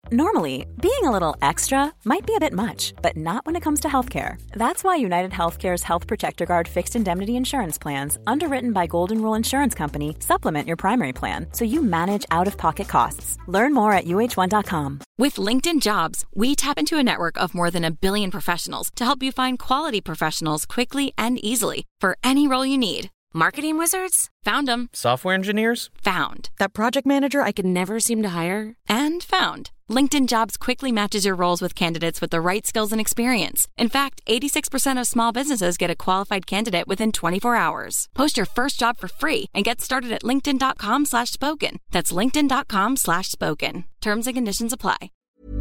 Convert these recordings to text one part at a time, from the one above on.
Normally, being a little extra might be a bit much, but not when it comes to healthcare. That's why United Healthcare's Health Protector Guard fixed indemnity insurance plans, underwritten by Golden Rule Insurance Company, supplement your primary plan so you manage out-of-pocket costs. Learn more at uh1.com. With LinkedIn Jobs, we tap into a network of more than 1 billion professionals to help you find quality professionals quickly and easily for any role you need. Marketing wizards? Found them. Software engineers? Found. That project manager I could never seem to hire? And found. LinkedIn Jobs quickly matches your roles with candidates with the right skills and experience. In fact, 86% of small businesses get a qualified candidate within 24 hours. Post your first job for free and get started at linkedin.com/spoken. That's linkedin.com/spoken. Terms and conditions apply.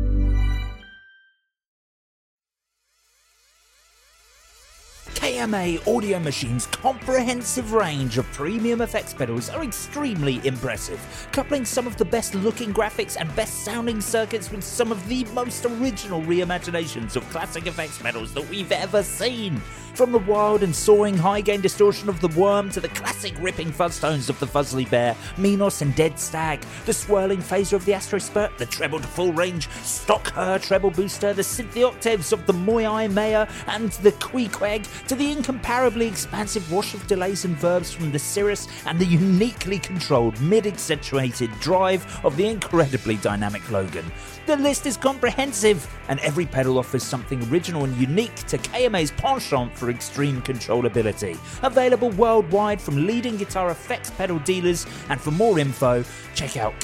KMA Audio Machine's comprehensive range of premium effects pedals are extremely impressive, coupling some of the best looking graphics and best sounding circuits with some of the most original reimaginations of classic effects pedals that we've ever seen. From the wild and soaring high-gain distortion of the Worm to the classic ripping fuzz tones of the Fuzzly Bear, Minos and Dead Stag, the swirling phaser of the Astro Spurt, the treble to full range Stock Her treble booster, the synthy octaves of the Moyai Maya and the Queequeg, to the incomparably expansive wash of delays and verbs from the Cirrus and the uniquely controlled mid-accentuated drive of the incredibly dynamic Logan. The list is comprehensive, and every pedal offers something original and unique to KMA's penchant for extreme controllability. Available worldwide from leading guitar effects pedal dealers, and for more info, check out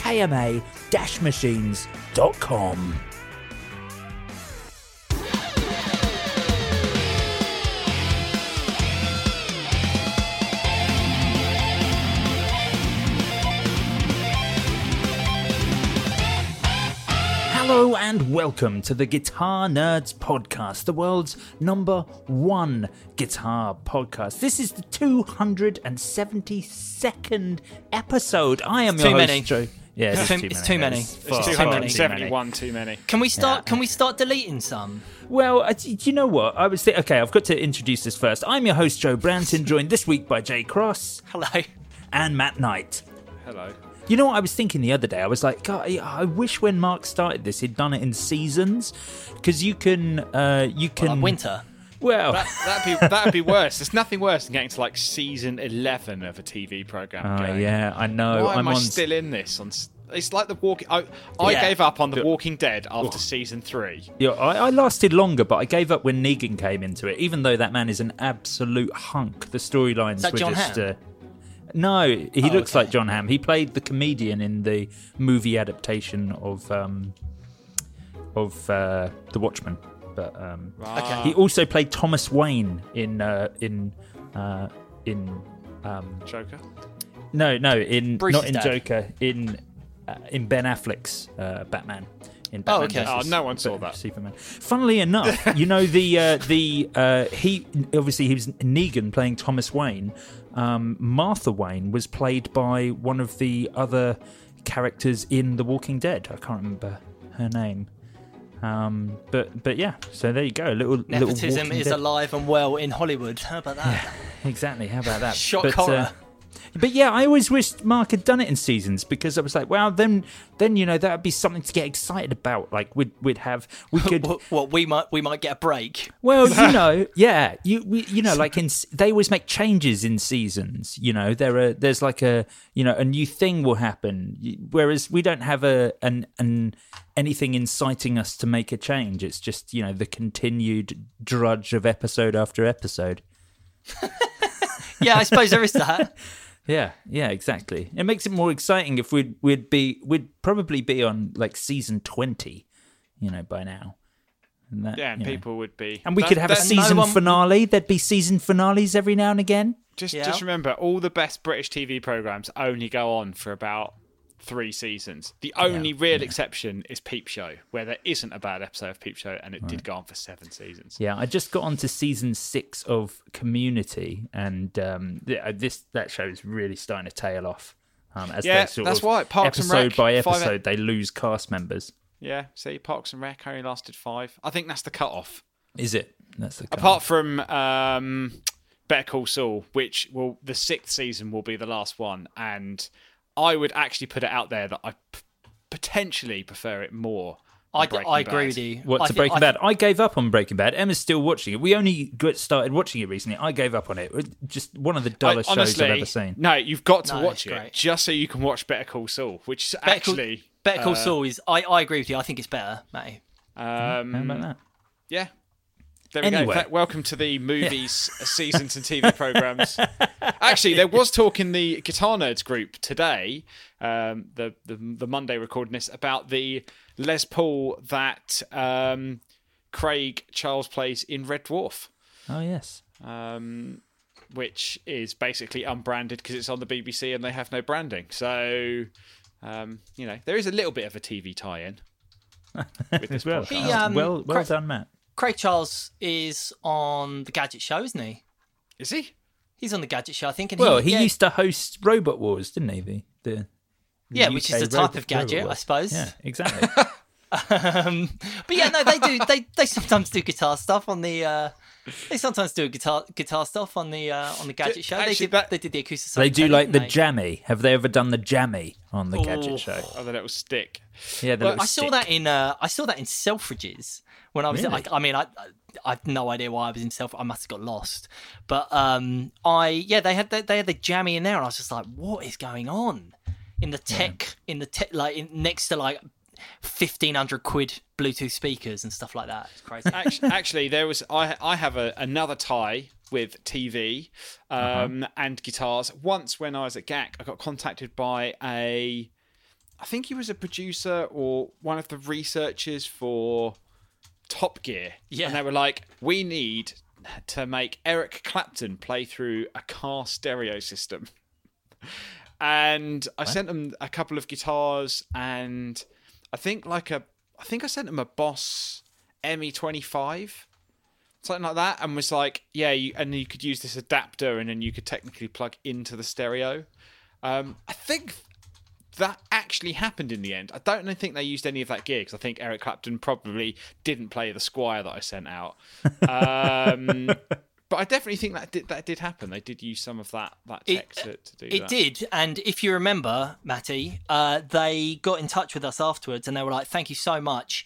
kma-machines.com. Hello and welcome to the Guitar Nerds Podcast, the world's #1 guitar podcast. This is the 272nd episode. I am your host, Joe. Yeah, it's too many. It's 271 too many. Can we start deleting some? Well, you know what? I was okay, I've got to introduce this first. I'm your host, Joe Branton, joined this week by Jay Cross. Hello. And Matt Knight. Hello. You know what I was thinking the other day? I was like, God, I wish when Mark started this, he'd done it in seasons, because you can. Winter. Well, that'd be worse. There's nothing worse than getting to like season 11 of a TV program. Oh yeah, I know. Why am I still in this? It's like the Walking. I gave up on The Walking Dead after season 3. Yeah, I lasted longer, but I gave up when Negan came into it. Even though that man is an absolute hunk, the storylines were John just. Hamm? No, he looks like John Hamm. He played the comedian in the movie adaptation of The Watchmen. But he also played Thomas Wayne in Joker. No, not in dad. Joker. In Ben Affleck's Batman. In Batman Oh, no one saw that. Superman. Funnily enough, you know he was Negan playing Thomas Wayne. Martha Wayne was played by one of the other characters in The Walking Dead. I can't remember her name. But yeah, so there you go. Nepotism little is alive and well in Hollywood. How about that? Yeah, exactly. How about that? Shock horror. But yeah, I always wished Mark had done it in seasons, because I was like, well, then you know, that would be something to get excited about. Like we could. What we might get a break. Well, you know, yeah, like they always make changes in seasons. You know, there's like a new thing will happen, whereas we don't have anything inciting us to make a change. It's just, the continued drudge of episode after episode. Yeah, I suppose there is that. Yeah, exactly. It makes it more exciting if we'd probably be on like season 20, by now. And that, and people would be, and we could have a season finale. There'd be season finales every now and again. Just remember, all the best British TV programs only go on for about 3 seasons. The only real exception is Peep Show, where there isn't a bad episode of Peep Show, and it did go on for 7 seasons. Yeah, I just got on to season 6 of Community, and that show is really starting to tail off. That's why Parks and Rec, episode by episode, they lose cast members. Yeah, see, Parks and Rec only lasted 5. I think that's the cut-off. Is it? That's the cut-off. Apart from Better Call Saul, which the 6th season will be the last one, and I would actually put it out there that I potentially prefer it more. I than agree Breaking with Bad. you. What, to Breaking Bad? I gave up on Breaking Bad. Emma's still watching it. We only started watching it recently. I gave up on it. Just one of the dullest shows I've ever seen. No, you've got to No, watch it's it great. just so you can watch Better Call Saul, which is actually... Better Call Saul is... I agree with you. I think it's better, Matty. How about that? Yeah. There we go. Anyway. In fact, welcome to the movies, seasons and TV programmes. Actually, there was talk in the Guitar Nerds group today, the Monday recording this, about the Les Paul that Craig Charles plays in Red Dwarf, Oh, yes. which is basically unbranded because it's on the BBC and they have no branding. So, there is a little bit of a TV tie-in with this Well, podcast. well done, Matt. Craig Charles is on the Gadget Show, isn't he? Is he? He's on the Gadget Show, I think. And Well, he used to host Robot Wars, didn't he? The Yeah, which is UK a type of gadget, Robot I Wars. suppose. Yeah, exactly. But yeah, no, they do. They sometimes do guitar stuff on the. They sometimes do guitar stuff on the Gadget Show. Actually, They did the acoustic. They do Sonic, like the didn't they? jammy. Have they ever done the jammy on the Gadget Show? Oh, the little stick. Yeah, the Well, little I saw stick. that in Selfridges when I was. Really? I have no idea why I was in Selfridges. I must have got lost. But they had the jammy in there, and I was just like, what is going on in the tech? Next to like 1,500 quid Bluetooth speakers and stuff like that. It's crazy. Actually, there was. I have another tie with TV and guitars. Once when I was at GAC, I got contacted by I think he was a producer or one of the researchers for Top Gear. Yeah. And they were like, we need to make Eric Clapton play through a car stereo system. And I sent them a couple of guitars and I think I sent them a Boss ME25, something like that, and was like, and you could use this adapter and then you could technically plug into the stereo. I think that actually happened in the end. I don't think they used any of that gear because I think Eric Clapton probably didn't play the Squire that I sent out. But I definitely think that did happen. They did use some of that tech to do that. It did, and if you remember, Matty, they got in touch with us afterwards, and they were like, "Thank you so much.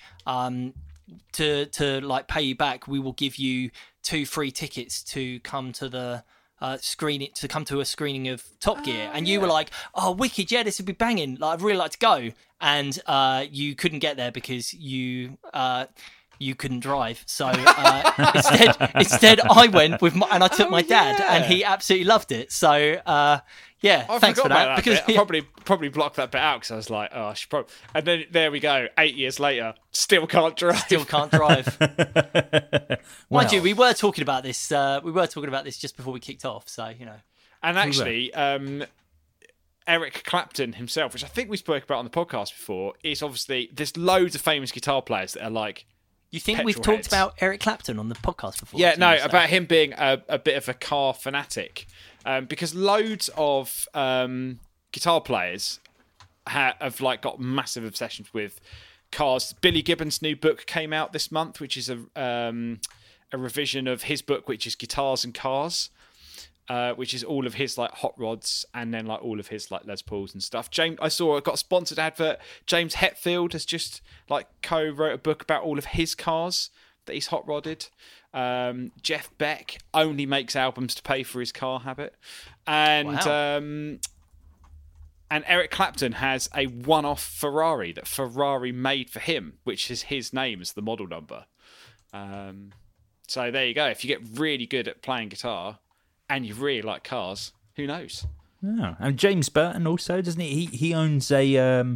To like pay you back, we will give you 2 free tickets to come to the screening, to come to a screening of Top Gear." And you were like, "Oh, wicked! Yeah, this would be banging. Like, I'd really like to go." And you couldn't get there because you couldn't drive, so instead I went with and I took my dad, and he absolutely loved it. So I thanks forgot for that. about Because bit. I probably blocked that bit out because I was like, oh, I should probably. And then there we go. 8 years later, still can't drive. still can't drive. Mind you, we were talking about this. Just before we kicked off. So And actually, Eric Clapton himself, which I think we spoke about on the podcast before, is obviously there's loads of famous guitar players that are like. You think we've petrol talked heads. about Eric Clapton on the podcast before? Yeah, do no, you say? about him being a bit of a car fanatic. Because loads of guitar players have like got massive obsessions with cars. Billy Gibbons' new book came out this month, which is a revision of his book, which is Guitars and Cars. Which is all of his like hot rods and then like all of his like Les Pauls and stuff. I saw got a sponsored advert. James Hetfield has just like co-wrote a book about all of his cars that he's hot rodded. Jeff Beck only makes albums to pay for his car habit, and Wow. And Eric Clapton has a one-off Ferrari that Ferrari made for him, which is his name as the model number. So there you go. If you get really good at playing guitar. And you really like cars, who knows? Oh, and James Burton also, doesn't he? He owns a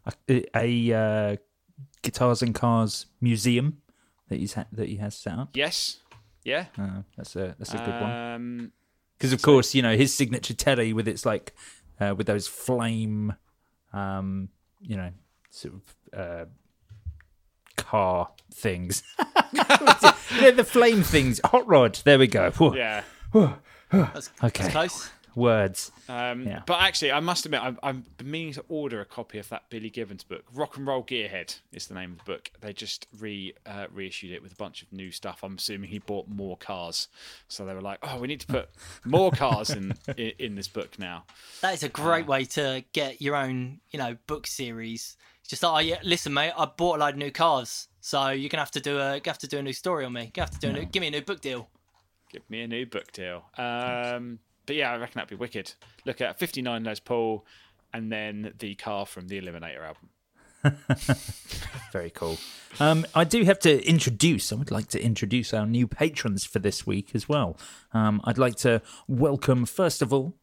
Guitars and Cars museum that he has set up. Yes, yeah, That's a good one. Because Because of course, his signature telly with its like with those flame, sort of car things. The flame things. Hot rod. There we go. Whew. yeah. That's Okay. close. Words. But actually, I must admit, I've been meaning to order a copy of that Billy Gibbons book. Rock and Roll Gearhead is the name of the book. They just reissued it with a bunch of new stuff. I'm assuming he bought more cars, so they were like, "Oh, we need to put more cars in this book now." That is a great way to get your own, book series. It's just like, listen, mate, I bought a load of new cars, so you're gonna have to do a new story on me. You have to give me a new book deal. Give me a new book deal. But yeah, I reckon that'd be wicked. Look at 59 Les Paul, and then the car from the Eliminator album. Very cool. I do have to introduce. I would like to introduce our new patrons for this week as well. I'd like to welcome first of all,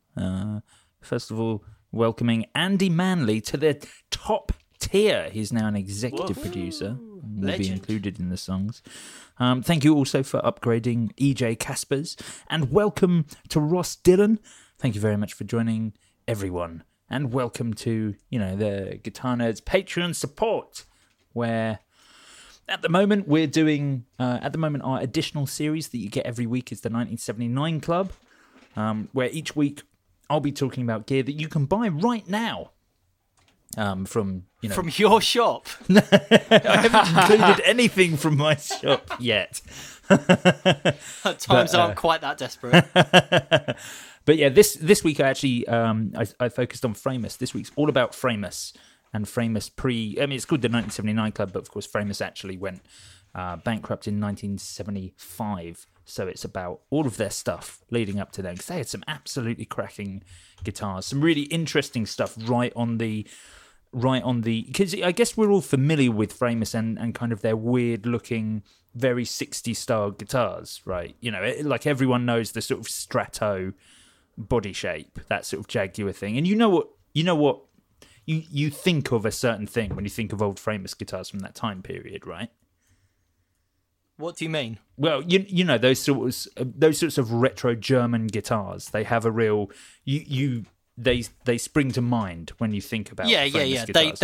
welcoming Andy Manley to the top tier. He's now an executive producer. Will be included in the songs. Thank you also for upgrading EJ Caspers, and welcome to Ross Dillon. Thank you very much for joining everyone, and welcome to the Guitar Nerds Patreon support, where at the moment we're doing our additional series that you get every week is the 1979 Club, where each week I'll be talking about gear that you can buy right now. From your shop. I haven't included anything from my shop yet. Times aren't quite that desperate. But yeah, this week I actually I focused on Framus. This week's all about Framus and Framus it's called the 1979 Club, but of course Framus actually went bankrupt in 1975. So it's about all of their stuff leading up to then, because they had some absolutely cracking guitars, some really interesting stuff right on the because I guess we're all familiar with Framus and kind of their weird looking, very 60s style guitars, right? Like everyone knows the sort of Strato body shape, that sort of Jaguar thing, and you know what you think of a certain thing when you think of old Framus guitars from that time period, right? What do you mean? Well, you know those sorts of retro German guitars. They have a real they spring to mind when you think about guitars.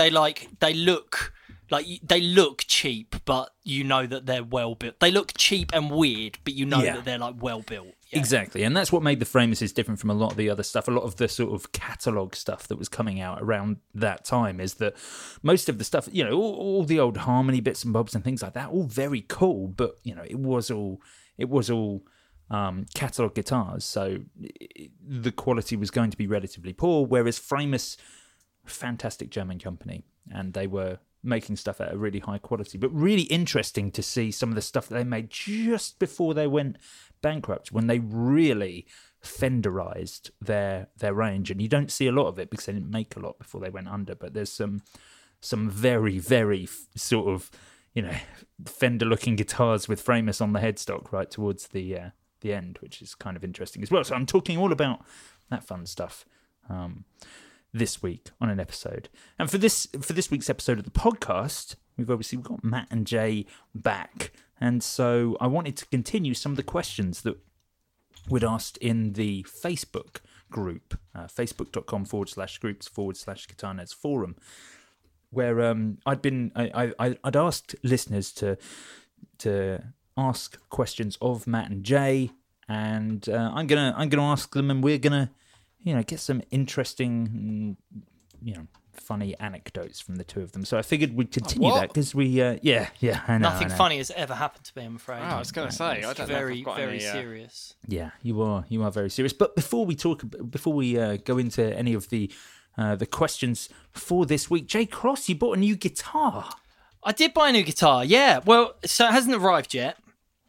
They look cheap, but you know that they're well built. They look cheap and weird, but you know that they're like well built. Yeah. Exactly, and that's what made the Framuses different from a lot of the other stuff. A lot of the sort of catalogue stuff that was coming out around that time is that most of the stuff, all the old Harmony bits and bobs and things like that, all very cool, but it was all catalogue guitars, so the quality was going to be relatively poor. Whereas Framus, fantastic German company, and they were making stuff at a really high quality, but really interesting to see some of the stuff that they made just before they went bankrupt, when they really Fenderized their range. And you don't see a lot of it because they didn't make a lot before they went under, but there's some very, very sort of Fender looking guitars with Framus on the headstock right towards the end, which is kind of interesting as well. So I'm talking all about that fun stuff this week on an episode. And for this week's episode of the podcast, we've got Matt and Jay back, and so I wanted to continue some of the questions that we'd asked in the Facebook group, facebook.com/groups/Guitar Nerds Forum, where I'd asked listeners to ask questions of Matt and Jay, and I'm gonna ask them, and we're gonna get some interesting funny anecdotes from the two of them. So I figured we'd continue that because we I know. Nothing funny has ever happened to me, I'm afraid. I was going to say, I don't know if I've got very any, serious. Yeah, you are very serious. But before we go into any of the questions for this week, Jay Cross, you bought a new guitar. I did buy a new guitar, yeah. Well, so it hasn't arrived yet.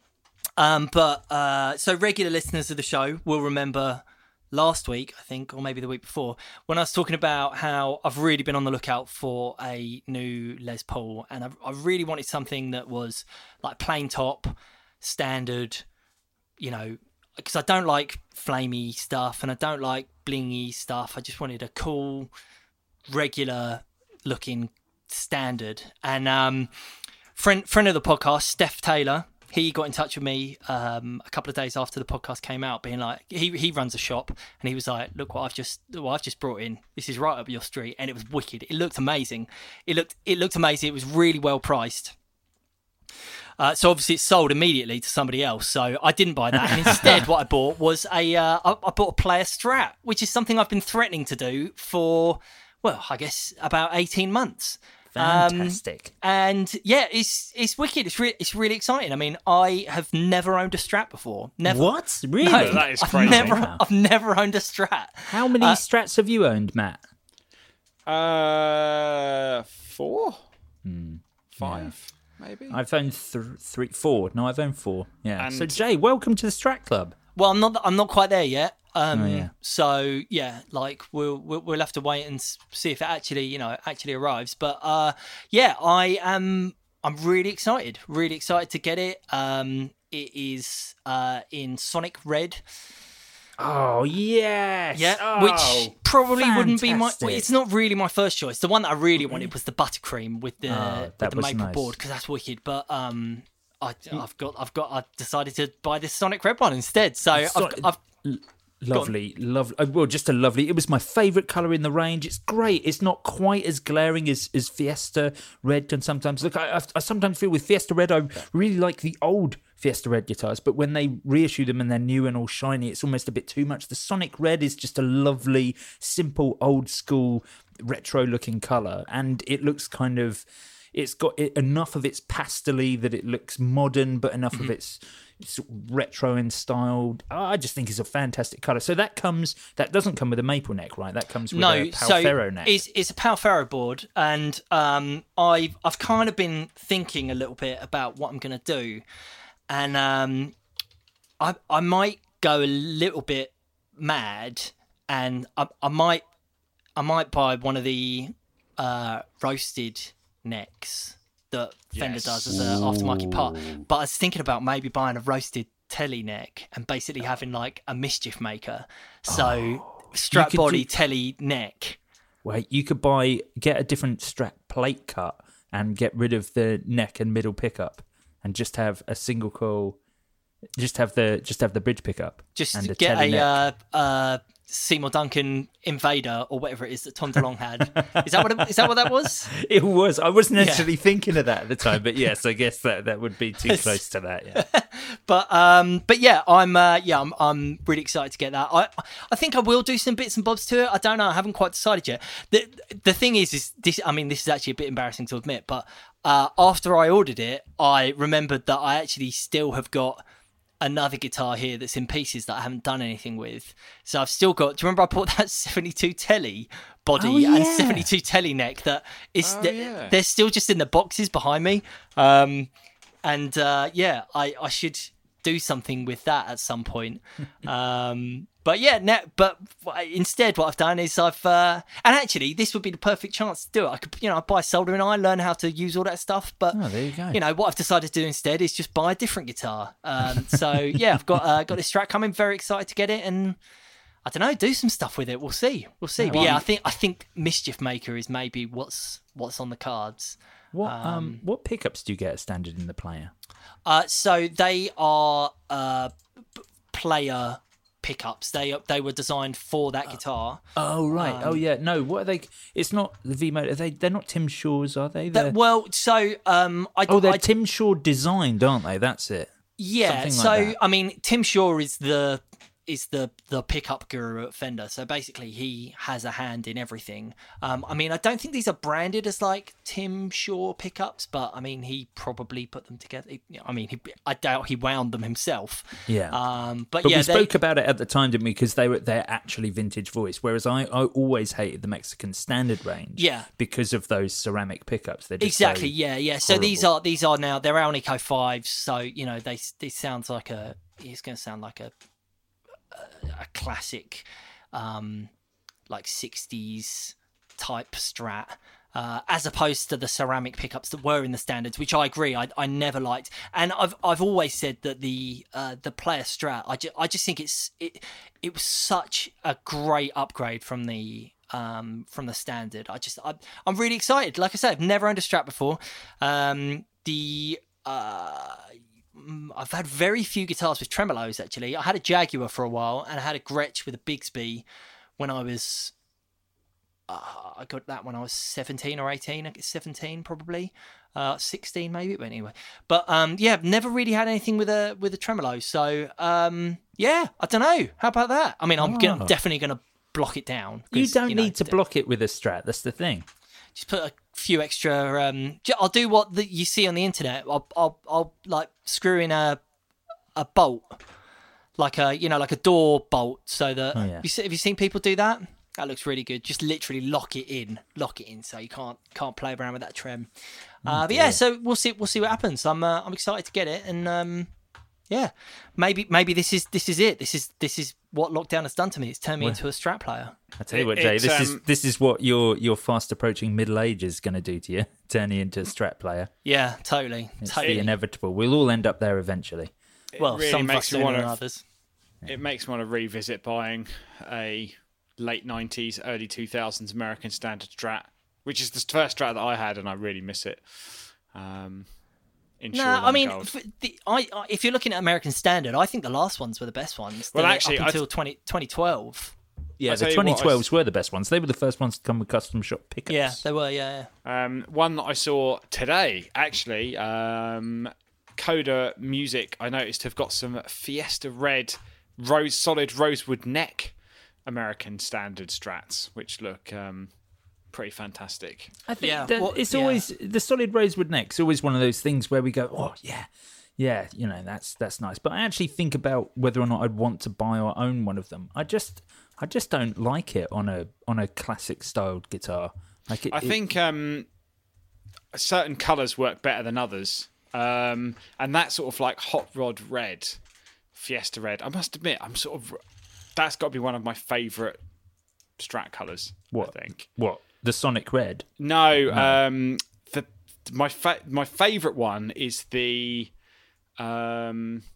But so regular listeners of the show will remember last week, I think, or maybe the week before, when I was talking about how I've really been on the lookout for a new Les Paul, and I really wanted something that was like plain top, standard, because I don't like flamey stuff and I don't like blingy stuff. I just wanted a cool, regular looking standard. And friend of the podcast, Steph Taylor, he got in touch with me a couple of days after the podcast came out, being like, he runs a shop, and he was like, look what I've just brought in. This is right up your street, and it was wicked. It looked amazing. It looked amazing. It was really well priced. So obviously it's sold immediately to somebody else. So I didn't buy that. And instead what I bought was I bought a player Strat, which is something I've been threatening to do for, well, I guess about 18 months. Fantastic. And yeah, it's wicked. It's really exciting. I mean, I have never owned a Strat before. Never. What? Really? No, That is crazy. I've never owned a Strat. How many Strats have you owned, Matt? 4? 5, maybe. I've owned 4. No, I've owned 4. Yeah. And- So Jay, welcome to the Strat Club. Well, I'm not quite there yet. yeah. So yeah, like we'll have to wait and see if it actually arrives. But yeah, I'm really excited to get it. It is in Sonic Red. Oh yes. Yeah, Oh, which probably wouldn't be my. fantastic. It's not really my first choice. The one that I really wanted was the buttercream with the that was maple nice. board, because that's wicked. But I've decided to buy this Sonic Red one instead. So I've Lovely. Well, just a lovely. It was my favourite colour in the range. It's great. It's not quite as glaring as Fiesta Red can sometimes look. I sometimes feel with Fiesta Red, I really like the old Fiesta Red guitars, but when they reissue them and they're new and all shiny, it's almost a bit too much. The Sonic Red is just a lovely, simple, old school, retro looking colour, and it looks kind of. It's got enough of its pastel-y that it looks modern, but enough of its retro in style. I just think it's a fantastic colour. So that doesn't come with a maple neck, right? That comes with a Pal Ferro neck. It's a Pal Ferro board, and I've kind of been thinking a little bit about what I'm going to do, and I might go a little bit mad, and I might buy one of the roasted necks that Fender does as an aftermarket part. But I was thinking about maybe buying a roasted telly neck and basically having like a mischief maker. So Strat body telly neck. Wait, you could get a different Strat plate cut and get rid of the neck and middle pickup and just have a single coil. Just have the bridge pickup. Just and get telly neck. a Seymour Duncan Invader or whatever it is that Tom DeLonge had. Is that what that was? It was. I wasn't necessarily thinking of that at the time, but yes, I guess that would be too close to that. Yeah. But yeah, I'm really excited to get that. I think I will do some bits and bobs to it. I don't know. I haven't quite decided yet. The thing is this. I mean, this is actually a bit embarrassing to admit, but after I ordered it, I remembered that I actually still have got another guitar here that's in pieces that I haven't done anything with. So I've still got. Do you remember I bought that 72 telly body and 72 telly neck that is they're still just in the boxes behind me. I should do something with that at some point. But instead what I've done is and actually this would be the perfect chance to do it. I could, buy a soldering iron, learn how to use all that stuff. But there you go. What I've decided to do instead is just buy a different guitar. So yeah, I've got this Strat coming. Very excited to get it, and I don't know, do some stuff with it. We'll see. But yeah, I think Mischief Maker is maybe what's on the cards. What pickups do you get as standard in the player? So they are player pickups. They were designed for that guitar. Oh right. No. What are they? It's not the V mode. They're not Tim Shaw's, are they? They're Tim Shaw designed, aren't they? That's it. Yeah. Something like that. I mean, Tim Shaw is the pickup guru at Fender. So basically, he has a hand in everything. I mean, I don't think these are branded as like Tim Shaw pickups, but I mean, he probably put them together. I mean, I doubt he wound them himself. Yeah. But we spoke about it at the time, didn't we? Because they're actually vintage voice. Whereas I always hated the Mexican standard range. Yeah. Because of those ceramic pickups. They're just exactly. So yeah. So horrible. these are now they're Alnico 5s. So this sounds like it's going to sound like a classic like 60s type Strat, as opposed to the ceramic pickups that were in the standards, which I agree I never liked. And I've always said that the player Strat, I just think it was such a great upgrade from the standard. I'm really excited. Like I said, I've never owned a Strat before. I've had very few guitars with tremolos, actually. I had a Jaguar for a while, and I had a Gretsch with a Bigsby when I was... I got that when I was 17 or 18. I guess 17, probably. 16 maybe, but anyway. But yeah, never really had anything with a tremolo. So yeah, I don't know. How about that? I mean, I'm definitely going to block it down. You don't need to block it with a Strat. That's the thing. Just put a few extra. I'll do what you see on the internet. I'll like screw in a bolt, like a door bolt, so that have you seen people do that? That looks really good. Just literally lock it in, so you can't play around with that trem. But yeah, so we'll see what happens. I'm excited to get it, and yeah, maybe this is it. This is what lockdown has done to me. It's turned me into a Strat player. I tell you what, Jay, this is what your fast approaching middle age is going to do to you. Turn you into a Strat player. Yeah, totally. It's the inevitable. We'll all end up there eventually. Well, really some of us sooner than others. It makes me want to revisit buying a late 90s, early 2000s American Standard Strat, which is the first Strat that I had, and I really miss it. I mean, if you're looking at American Standard, I think the last ones were the best ones. Well, actually, up until 2012. Yeah, the 2012s were the best ones. They were the first ones to come with custom shop pickups. Yeah, they were, yeah. One that I saw today, actually, Coda Music, I noticed, have got some Fiesta Red solid rosewood neck American Standard Strats, which look pretty fantastic. I think it's always the solid rosewood neck's always one of those things where we go, oh yeah, you know, that's nice. But I actually think about whether or not I'd want to buy or own one of them. I just don't like it on a classic styled guitar. I think certain colours work better than others, and that sort of like hot rod red, Fiesta Red. I must admit, that's got to be one of my favourite Strat colours. What? I think. What? The Sonic Red? No. My favourite one is the why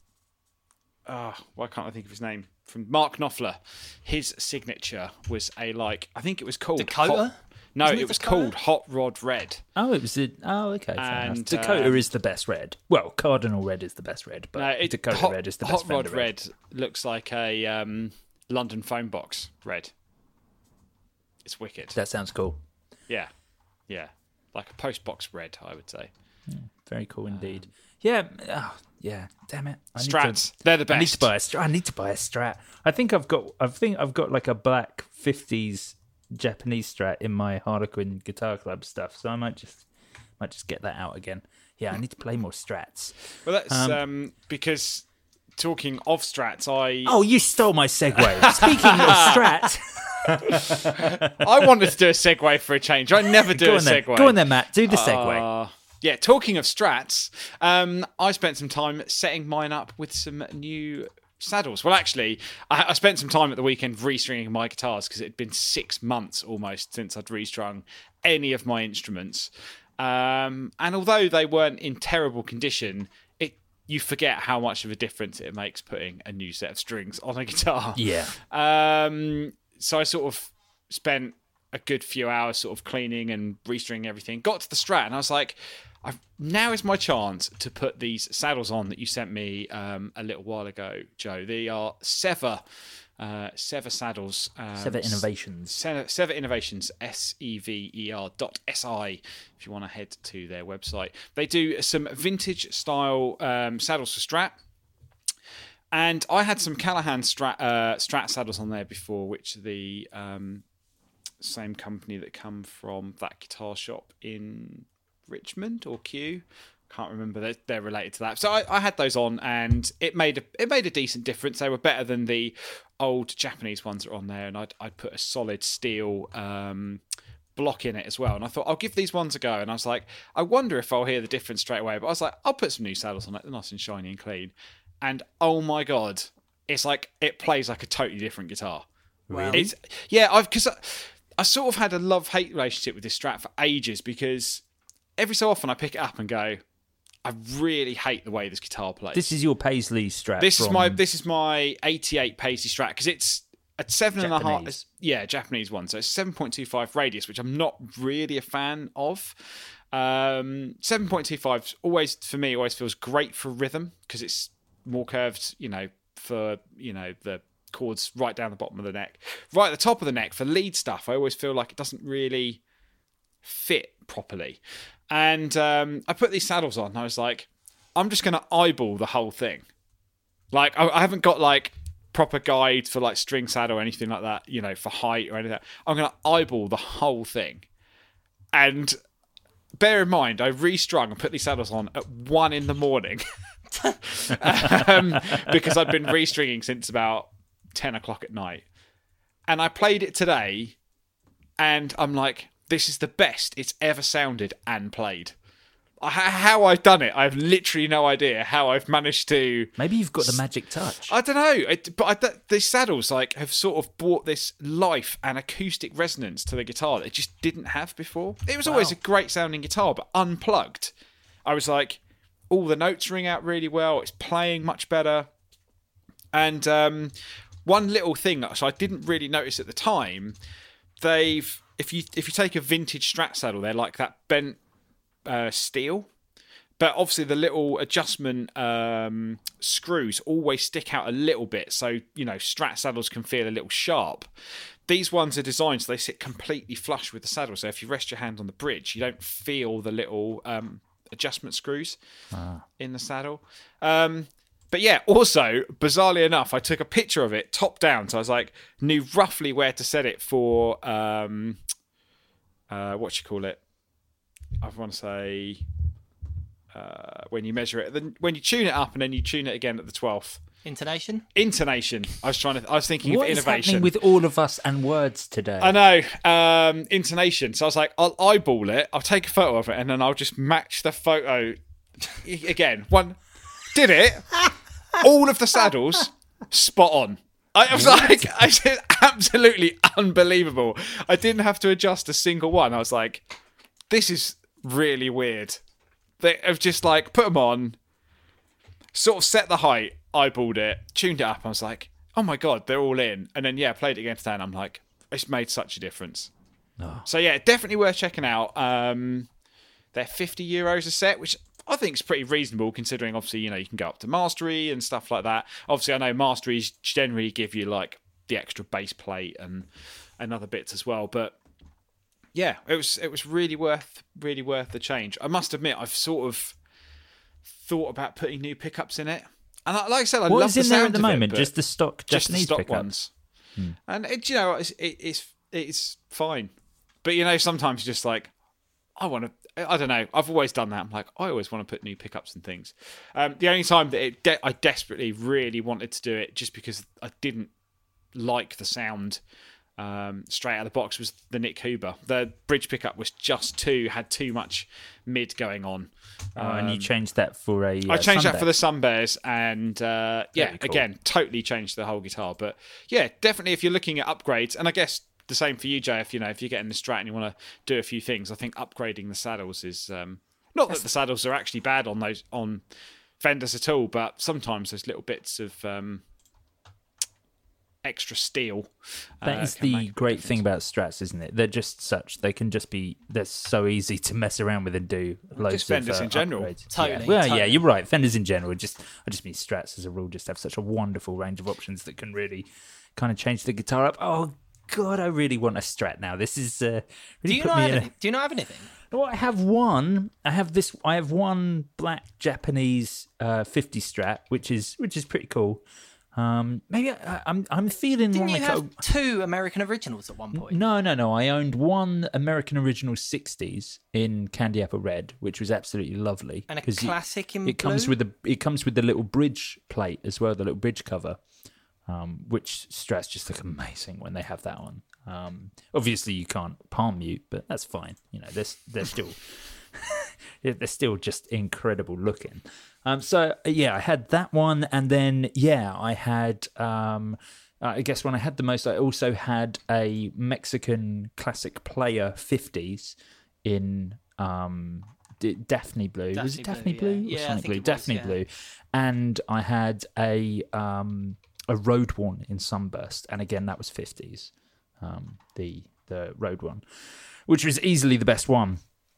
can't I think of his name? From Mark Knopfler. His signature was I think it was called Dakota? It was called Hot Rod Red. Oh, it was okay. And Dakota is the best red. Well, Cardinal Red is the best red, but Dakota Red is the best Hot Rod Red looks like a London phone box red. It's wicked. That sounds cool. Yeah. Like a post box red, I would say. Yeah, very cool indeed. Yeah. Damn it. Strats. They're the best. I need to buy a Strat. I think I've got like a black 50s Japanese Strat in my Harlequin Guitar Club stuff, so I might just get that out again. Yeah, I need to play more Strats. Well, that's because talking of Strats, you stole my segue. Speaking of Strat. I wanted to do a segue for a change. I never do a segue. Go on then, Matt. Do the segue. Yeah, talking of Strats, I spent some time setting mine up with some new saddles. Well, actually, I spent some time at the weekend restringing my guitars because it had been 6 months almost since I'd restrung any of my instruments. And although they weren't in terrible condition, you forget how much of a difference it makes putting a new set of strings on a guitar. Yeah. So I sort of spent a good few hours sort of cleaning and restringing everything. Got to the Strat and I was like, now is my chance to put these saddles on that you sent me a little while ago, Joe. They are Sever saddles. Sever Innovations. Sever Innovations, SEVER.SI, if you want to head to their website. They do some vintage style saddles for Strat. And I had some Callahan Strat saddles on there before, which are the same company that come from that guitar shop in Richmond or Kew. Can't remember. They're related to that. So I had those on, and it made a decent difference. They were better than the old Japanese ones that are on there, and I'd put a solid steel block in it as well. And I thought, I'll give these ones a go. And I was like, I wonder if I'll hear the difference straight away. But I was like, I'll put some new saddles on it. They're nice and shiny and clean. And oh my God, it's like it plays like a totally different guitar. Really? Because I sort of had a love-hate relationship with this Strat for ages, because every so often I pick it up and go, I really hate the way this guitar plays. This is your Paisley Strat. This is my 88 Paisley Strat, because it's at 7.5. Yeah, Japanese one. So it's 7.25 radius, which I'm not really a fan of. 7.25 always feels great for rhythm, because it's more curved, for the chords right down the bottom of the neck. Right at the top of the neck for lead stuff, I always feel like it doesn't really fit properly. And I put these saddles on and I was like, I'm just going to eyeball the whole thing. Like, I haven't got like proper guide for like string saddle or anything like that, you know, for height or anything. I'm going to eyeball the whole thing. And bear in mind, I restrung and put these saddles on at 1 a.m. Because I'd been restringing since about 10 o'clock at night. And I played it today and I'm like, this is the best it's ever sounded and played. How I've done it, I have literally no idea how I've managed to. Maybe you've got the magic touch. I don't know, but these saddles like have sort of brought this life and acoustic resonance to the guitar that it just didn't have before. It was always a great sounding guitar, but unplugged, I was like, all the notes ring out really well. It's playing much better. And one little thing, so I didn't really notice at the time, if you take a vintage Strat saddle, they're like that bent steel, but obviously the little adjustment screws always stick out a little bit, so you know Strat saddles can feel a little sharp. These ones are designed so they sit completely flush with the saddle, so if you rest your hand on the bridge, you don't feel the little adjustment screws in the saddle. But yeah, also, bizarrely enough, I took a picture of it top down, so I was like, knew roughly where to set it for, I want to say, when you measure it, then when you tune it up and then you tune it again at the 12th. Intonation. I was thinking what of innovation. What is happening with all of us and words today? I know, intonation. So I was like, I'll eyeball it, I'll take a photo of it, and then I'll just match the photo again. Did it. All of the saddles, spot on. I was like, I said, absolutely unbelievable. I didn't have to adjust a single one. I was like, this is really weird. They've just like put them on, sort of set the height, eyeballed it, tuned it up. I was like, oh my God, they're all in. And then, yeah, played it again today and I'm like, it's made such a difference. Oh. So yeah, definitely worth checking out. They're €50 a set, which I think is pretty reasonable considering obviously, you know, you can go up to Mastery and stuff like that. Obviously, I know Masteries generally give you like the extra base plate and other bits as well. But yeah, it was really worth the change. I must admit, I've sort of thought about putting new pickups in it. And like I said, I love the sound of it. What is in there at the moment? Just the stock Japanese stock pickups? Ones. And it, you know, it's fine. But you know, sometimes you're just like, I don't know. I've always done that. I'm like, I always want to put new pickups and things. The only time that I desperately really wanted to do it, just because I didn't like the sound straight out of the box, was the Nick Huber. The bridge pickup was had too much mid going on. And you changed that for a I changed Sunbear. that for the Sunbears, and yeah, cool. Again, totally changed the whole guitar. But yeah, definitely if you're looking at upgrades, and I guess the same for you, JF, you know, if you're getting the Strat and you want to do a few things, I think upgrading the saddles is not that the saddles are actually bad on Fenders at all, but sometimes there's little bits of extra steel. That is the great thing about Strats, isn't it? They're just they're so easy to mess around with and do loads just Fenders of in general. upgrades. Totally. Yeah. Well, totally. yeah, you're right. Fenders in general. I just mean Strats as a rule just have such a wonderful range of options that can really kind of change the guitar up. Oh God, I really want a Strat now. This is really Do you not have anything? Well, I have one. I have one black Japanese 50 Strat, which is pretty cool. Maybe I'm feeling Didn't like you have two American originals at one point? No. I owned one American original 60s in Candy Apple Red, which was absolutely lovely. And a classic in blue? It comes with the little bridge plate as well, the little bridge cover. Which Strats just look amazing when they have that on. Obviously, you can't palm mute, but that's fine. You know, they're still they're still just incredible looking. So yeah, I had that one, and then yeah, I had. I guess when I had the most, I also had a Mexican classic player 50s in Daphne Blue. Was it Daphne Blue? Yeah, Or Sonic Blue? Daphne Blue. And I had a Road One in Sunburst, and again that was 50s. The Road One, which was easily the best one.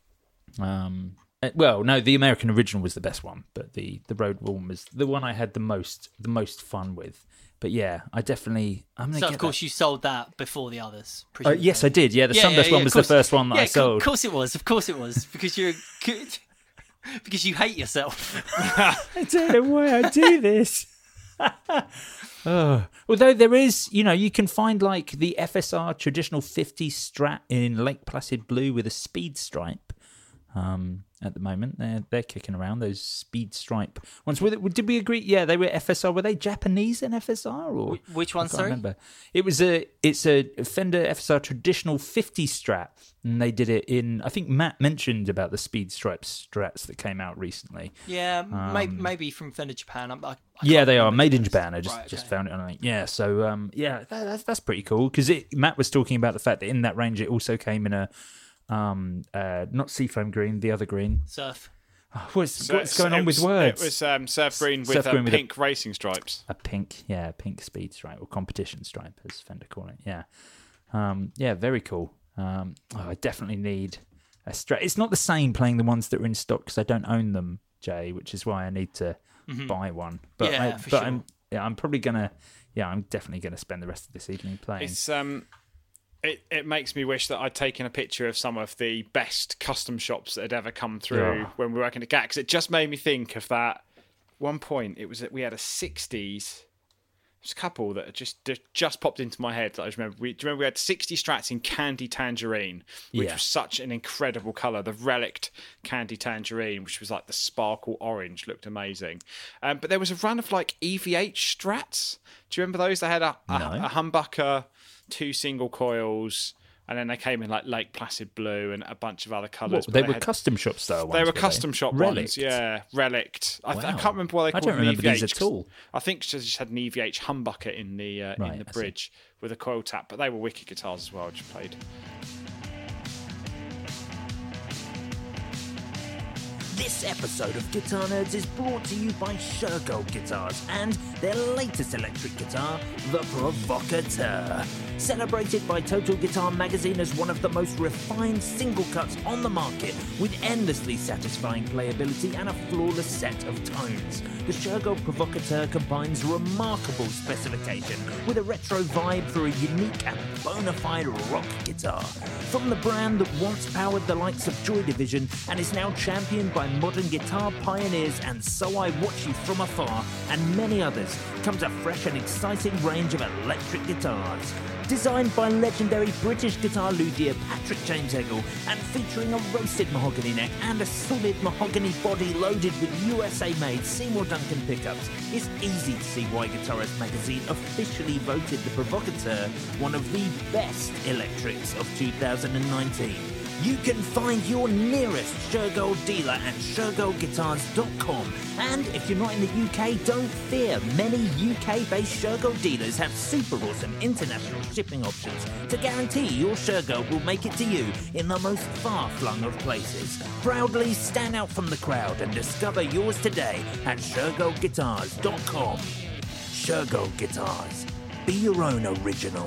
Well, no, the American original was the best one, but the Road One was the one I had the most fun with But yeah, I'm gonna. So get of course that. you sold that before the others. Yes, I did. Yeah, the Sunburst one was the first one that I sold. Of course it was. Of course it was because you're good. Because you hate yourself. I don't know why I do this. Although there is, you can find like the FSR traditional 50 Strat in Lake Placid blue with a speed stripe. At the moment, they're kicking around those speed stripe ones. Did we agree? Yeah, they were FSR. Were they Japanese in FSR or which one? Sorry, remember. It's a Fender FSR traditional 50 Strat, and they did it in. I think Matt mentioned about the speed stripe Strats that came out recently. Yeah, maybe from Fender Japan. Yeah, they are made in Japan. I just found it on. So that's pretty cool because Matt was talking about the fact that in that range it also came in a. Not seafoam green, the other green. Surf. What's going on with words? It was surf green with pink racing stripes. A pink speed stripe or competition stripe, as Fender call it. Yeah, very cool. I definitely need a Strat. It's not the same playing the ones that are in stock because I don't own them, Jay, which is why I need to buy one. But I'm probably gonna. Yeah, I'm definitely gonna spend the rest of this evening playing. It's It makes me wish that I'd taken a picture of some of the best custom shops that had ever come through when we were working at GAT, because it just made me think of that one point. It was that we had a 60s couple that just popped into my head that I just remember. Do you remember we had 60 Strats in Candy Tangerine, which was such an incredible colour. The Relict Candy Tangerine, which was like the sparkle orange, looked amazing. But there was a run of like EVH Strats. Do you remember those? They had a humbucker, 2 single coils, and then they came in like Lake Placid blue and a bunch of other colours. They were custom shop style ones. They were custom shop ones, yeah. Relict. I can't remember why they called them EVH. I don't remember these at all. I think she just had an EVH humbucker in the bridge with a coil tap, but they were wicked guitars as well, just played. This episode of Guitar Nerds is brought to you by Shergold Guitars and their latest electric guitar, the Provocateur. Celebrated by Total Guitar Magazine as one of the most refined single cuts on the market, with endlessly satisfying playability and a flawless set of tones. The Shergold Provocateur combines remarkable specification with a retro vibe for a unique and bona fide rock guitar. From the brand that once powered the likes of Joy Division and is now championed by modern guitar pioneers and So I Watch You From Afar and many others, comes a fresh and exciting range of electric guitars. Designed by legendary British guitar luthier Patrick James Eggle and featuring a roasted mahogany neck and a solid mahogany body loaded with USA-made Seymour Duncan pickups, it's easy to see why Guitarist Magazine officially voted the Provocateur one of the best electrics of 2019. You can find your nearest Shergold dealer at shergoldguitars.com. And if you're not in the UK, don't fear. Many UK-based Shergold dealers have super awesome international shipping options to guarantee your Shergold will make it to you in the most far-flung of places. Proudly stand out from the crowd and discover yours today at shergoldguitars.com. Shergold Guitars. Be your own original.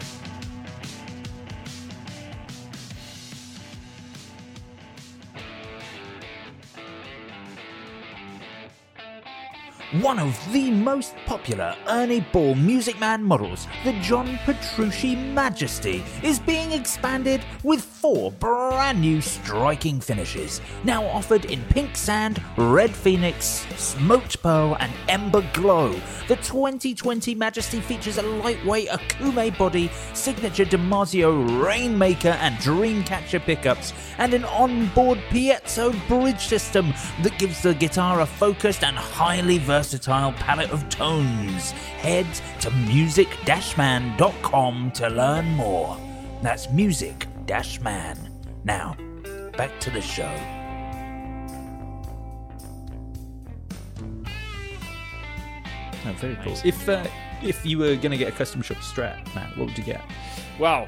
One of the most popular Ernie Ball Music Man models, the John Petrucci Majesty, is being expanded with 4 brand new striking finishes, now offered in Pink Sand, Red Phoenix, Smoked Pearl and Ember Glow. The 2020 Majesty features a lightweight Akume body, signature DiMarzio Rainmaker and Dreamcatcher pickups, and an onboard piezo bridge system that gives the guitar a focused and highly versatile palette of tones. Head to music-man.com to learn more. That's music-man. Now, back to the show. Oh, very cool. If you were going to get a custom shop Strat, Matt, what would you get? Well,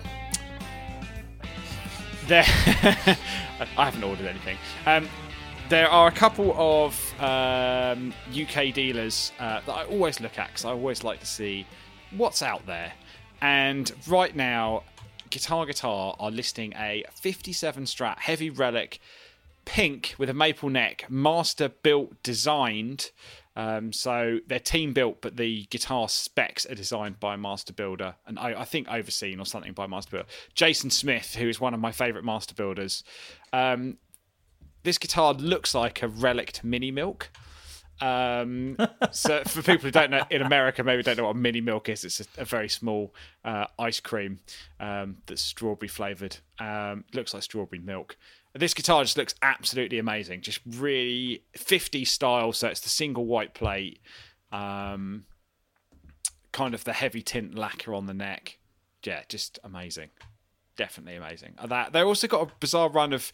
there I haven't ordered anything. There are a couple of UK dealers that I always look at because I always like to see what's out there. And right now, Guitar are listing a 57 Strat Heavy Relic pink with a maple neck, master built, designed So they're team built, but the guitar specs are designed by a master builder, and I think overseen or something by a master builder. Jason Smith, who is one of my favourite master builders. This guitar looks like a relict Mini Milk. So for people who don't know, in America maybe don't know what a Mini Milk is, it's a very small ice cream that's strawberry flavoured. Looks like strawberry milk. This guitar just looks absolutely amazing, just really 50s style. So it's the single white plate, kind of the heavy tint lacquer on the neck. Yeah, just amazing, definitely amazing. They also got a bizarre run of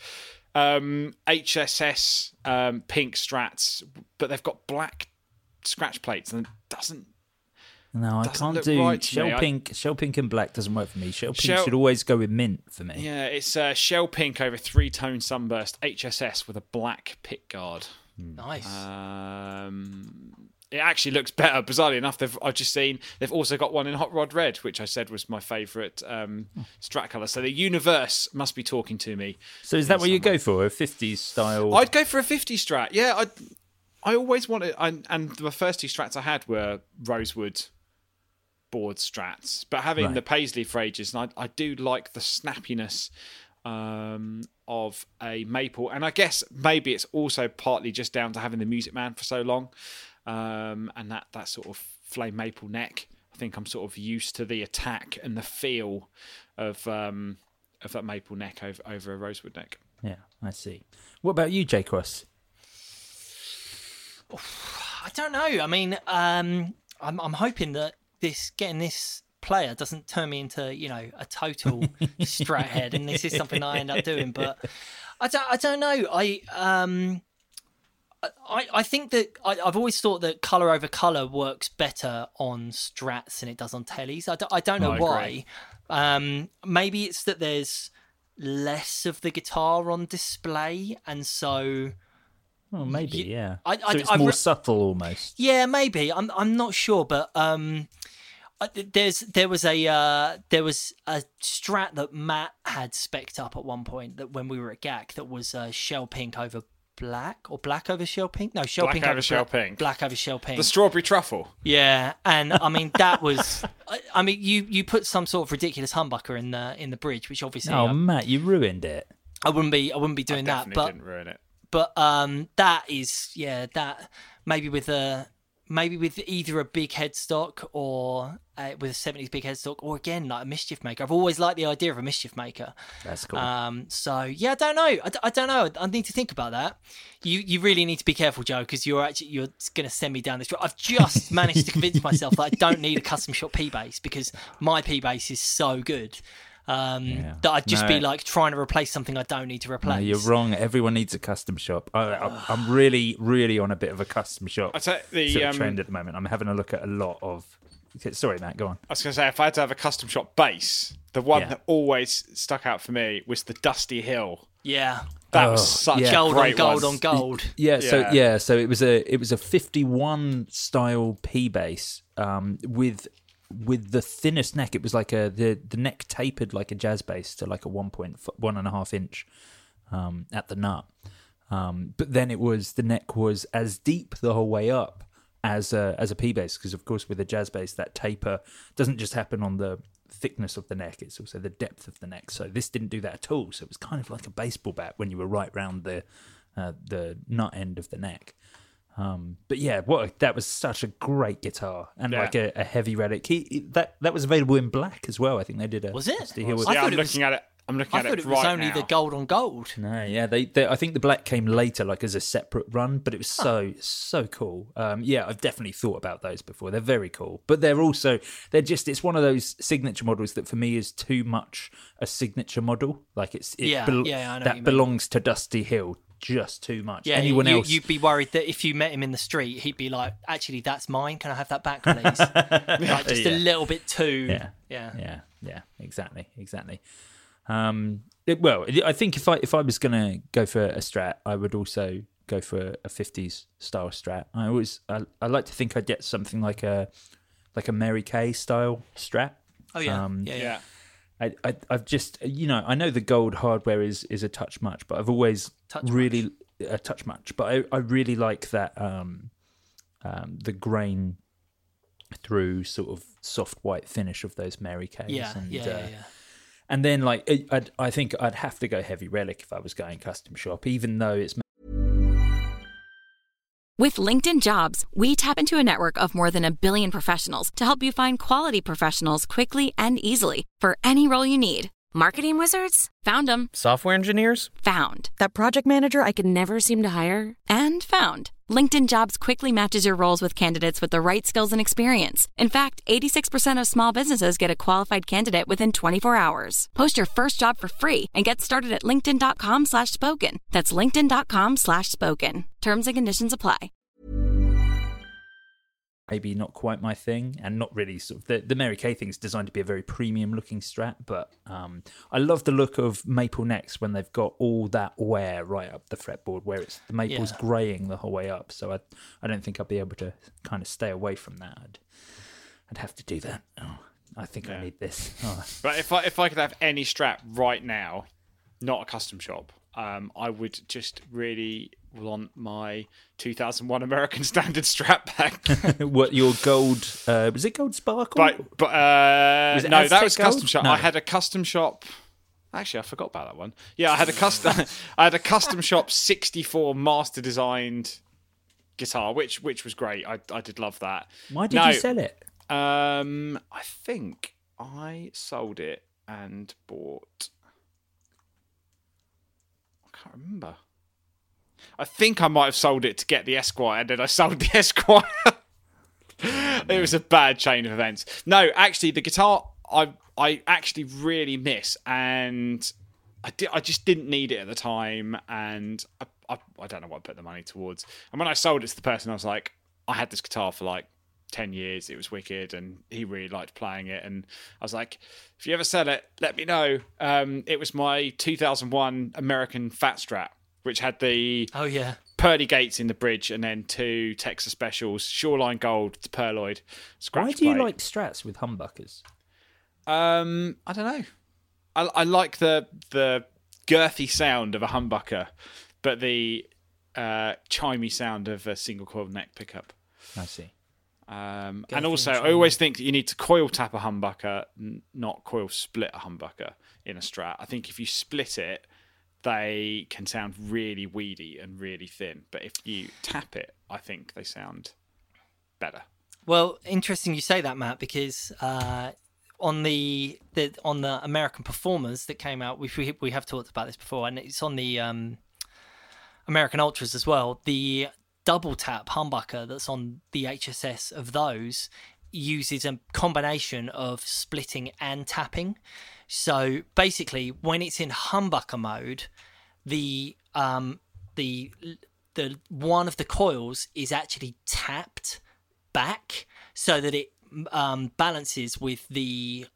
HSS pink Strats, but they've got black scratch plates, and it doesn't. No, I can't do right shell pink. Shell pink and black doesn't work for me. Shell pink should always go with mint for me. Yeah, it's shell pink over 3-tone sunburst HSS with a black pick guard. Nice. It actually looks better. Bizarrely enough, I've just seen they've also got one in Hot Rod Red, which I said was my favourite Strat colour. So the universe must be talking to me. So is that what you go for? A 50s style? I'd go for a 50s Strat. Yeah, I always wanted, and the first 2 Strats I had were rosewood board Strats, but having the Paisley for ages, and I do like the snappiness of a maple, and I guess maybe it's also partly just down to having the Music Man for so long, and that sort of flame maple neck. I think I'm sort of used to the attack and the feel of that maple neck over a rosewood neck. Yeah, I see. What about you, J Cross? I don't know. I mean, I'm hoping that getting this player doesn't turn me into, a total Strat head, and this is something I end up doing. But I don't know. I think that I've always thought that colour over colour works better on Strats than it does on tellies. I don't know why. Maybe it's that there's less of the guitar on display, and so. Oh, maybe, yeah. So it's more subtle almost. Yeah, maybe. I'm not sure, but there was a Strat that Matt had spec'd up at one point that when we were at GAC that was shell pink over black, or black over shell pink. No, shell black pink over shell pink. Black over shell pink. The strawberry truffle. Yeah, and I mean that was. I mean, you put some sort of ridiculous humbucker in the bridge, which obviously. Oh, Matt, you ruined it. I wouldn't be doing that, but didn't ruin it. But that is that maybe with either a big headstock or with a 70s big headstock, or again like a Mischief Maker. I've always liked the idea of a Mischief Maker. That's cool. So yeah, I don't know. I don't know. I need to think about that. You really need to be careful, Joe, because you're going to send me down this road. I've just managed to convince myself that I don't need a custom shop P bass because my P bass is so good. That I'd just be like trying to replace something I don't need to replace. No, you're wrong. Everyone needs a custom shop. I'm really, really on a bit of a custom shop trend at the moment. I'm having a look at a lot of. Sorry, Matt, go on. I was going to say, if I had to have a custom shop bass, the one that always stuck out for me was the Dusty Hill. Yeah, that was such a gold great on gold one. on gold. So it was a 51 style P bass with the thinnest neck. It was like the neck tapered like a jazz bass to like a 1.5 inch at the nut, but then the neck was as deep the whole way up as a P bass, because of course with a jazz bass that taper doesn't just happen on the thickness of the neck, it's also the depth of the neck. So this didn't do that at all. So it was kind of like a baseball bat when you were right round the nut end of the neck. But yeah, that was such a great guitar, and like a heavy relic. That was available in black as well. I think they did a. Was it? I'm looking at it. I'm looking at it right now. I thought it was only the gold on gold. No, yeah, they I think the black came later, like as a separate run, but it was so cool. Yeah, I've definitely thought about those before. They're very cool, but it's one of those signature models that for me is too much a signature model. Like I know that belongs to Dusty Hill. Just too much. Yeah, anyone else? You'd be worried that if you met him in the street, he'd be like, "Actually, that's mine. Can I have that back, please?" Like just a little bit too. Yeah. Exactly. I think if I was gonna go for a Strat, I would also go for a 50s style Strat. I like to think I'd get something like a Mary Kay style Strat. Oh yeah. I've just, I know the gold hardware is a touch much, but I've always I really like that the grain through sort of soft white finish of those Mary Kays. Yeah, And, yeah. And then, like, I think I'd have to go Heavy Relic if I was going custom shop, even though it's... With LinkedIn Jobs, we tap into a network of more than 1 billion professionals to help you find quality professionals quickly and easily for any role you need. Marketing wizards? Found them. Software engineers? Found. That project manager I could never seem to hire? And found. LinkedIn Jobs quickly matches your roles with candidates with the right skills and experience. In fact, 86% of small businesses get a qualified candidate within 24 hours. Post your first job for free and get started at linkedin.com/spoken. That's linkedin.com/spoken. Terms and conditions apply. Maybe not quite my thing, and not really sort of the Mary Kay thing is designed to be a very premium looking Strat, but I love the look of maple necks when they've got all that wear right up the fretboard, where it's the maple's greying the whole way up. So I don't think I'd be able to kind of stay away from that. I'd have to do that. Oh, I think I need this. Oh. But if I could have any Strat right now, not a custom shop, I would just really want my 2001 American Standard Strat back. What, your gold? Was it gold sparkle? But Was it no, Aztec that was gold? custom shop. No. I had a custom shop. Actually, I forgot about that one. Yeah, I had a custom shop 64 master designed guitar, which was great. I did love that. Why did you sell it? I think I sold it and bought. I can't remember. I think I might have sold it to get the Esquire, and then I sold the Esquire. It was a bad chain of events. No, actually, the guitar I actually really miss, and I just didn't need it at the time, and I don't know what I put the money towards. And when I sold it to the person, I was like, I had this guitar for like 10 years. It was wicked, and he really liked playing it. And I was like, if you ever sell it, let me know. It was my 2001 American Fat Strat, which had the pearly gates in the bridge, and then 2 Texas Specials, Shoreline Gold, Perloid, scratch Why do you plate. like Strats with humbuckers? I don't know. I like the girthy sound of a humbucker, but the chimey sound of a single coil neck pickup. I see. And also, I always think that you need to coil tap a humbucker, not coil split a humbucker in a Strat. I think if you split it, they can sound really weedy and really thin. But if you tap it, I think they sound better. Well, interesting you say that, Matt, because on the American Performers that came out, we have talked about this before, and it's on the American Ultras as well. The double tap humbucker that's on the HSS of those uses a combination of splitting and tapping. So basically, when it's in humbucker mode, the one of the coils is actually tapped back so that it balances with the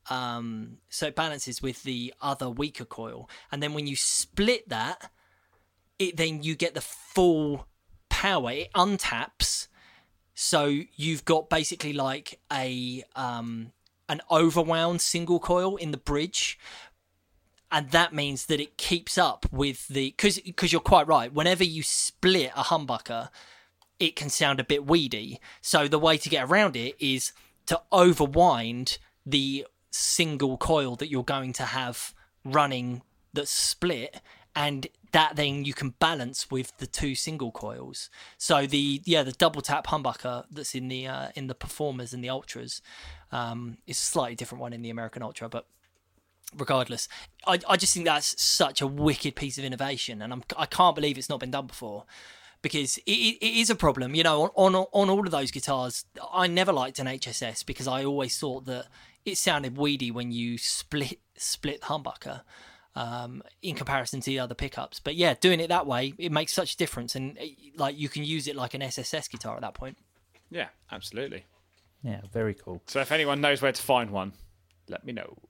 other weaker coil, and then when you split that, then you get the full power. It untaps, so you've got basically like an overwound single coil in the bridge, and that means that it keeps up with the because you're quite right. Whenever you split a humbucker, it can sound a bit weedy. So the way to get around it is to overwind the single coil that you're going to have running that's split, and that then you can balance with the 2 single coils. So the double tap humbucker that's in the Performers and the Ultras is a slightly different one in the American Ultra, but regardless, I just think that's such a wicked piece of innovation, and I can't believe it's not been done before, because it is a problem. You know, on all of those guitars, I never liked an HSS because I always thought that it sounded weedy when you split the humbucker in comparison to the other pickups. But yeah, doing it that way, it makes such a difference, and like you can use it like an SSS guitar at that point. Yeah, absolutely. Yeah, very cool. So if anyone knows where to find one, let me know.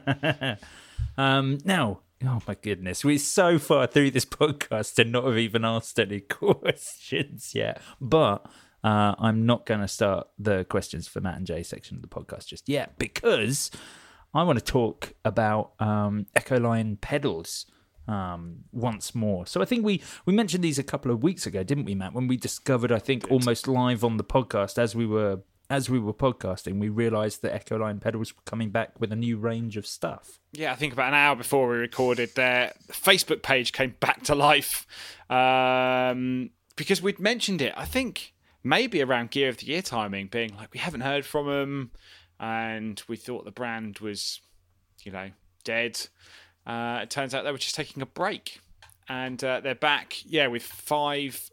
Now, oh my goodness, we're so far through this podcast and not have even asked any questions yet. But I'm not going to start the questions for Matt and Jay section of the podcast just yet, because I want to talk about Echoline pedals. once more. So I think we mentioned these a couple of weeks ago, didn't we, Matt? When we discovered, I think, almost live on the podcast as we were podcasting, we realised that Echoline pedals were coming back with a new range of stuff. Yeah, I think about an hour before we recorded, their Facebook page came back to life because we'd mentioned it. I think maybe around Gear of the Year timing, being like, we haven't heard from them, and we thought the brand was, dead. It turns out they were just taking a break, and they're back. Yeah, with five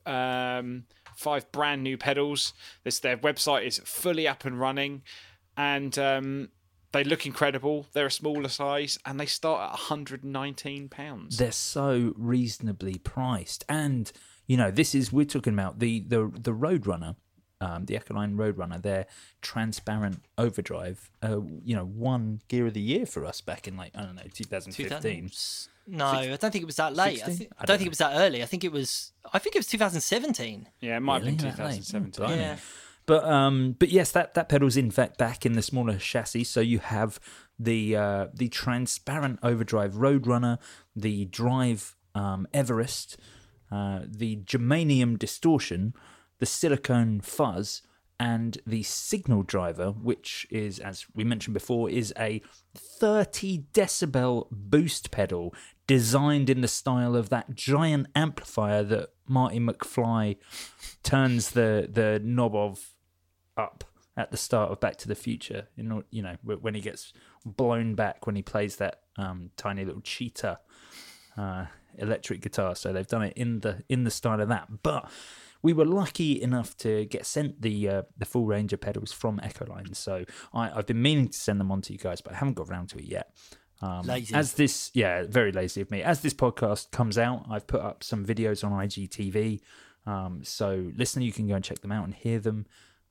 brand new pedals. Their website is fully up and running, and they look incredible. They're a smaller size, and they start at £119. They're so reasonably priced, and we're talking about the Roadrunner. The Echoline Roadrunner, their transparent overdrive, won Gear of the Year for us back in 2015. No, I don't think it was that late. I don't think it was that early. I think it was 2017. Yeah, it might have been 2017. Yeah. But yes, that pedal's in fact back in the smaller chassis. So you have the transparent overdrive Roadrunner, the Drive Everest, the germanium distortion, the silicone fuzz, and the signal driver, which is, as we mentioned before, is a 30 decibel boost pedal designed in the style of that giant amplifier that Marty McFly turns the knob of up at the start of Back to the Future. When he gets blown back when he plays that tiny little cheetah electric guitar. So they've done it in the style of that, but we were lucky enough to get sent the full range of pedals from Echoline, so I've been meaning to send them on to you guys, but I haven't got around to it yet. Lazy. Very lazy of me. As this podcast comes out, I've put up some videos on IGTV, so listener, you can go and check them out and hear them.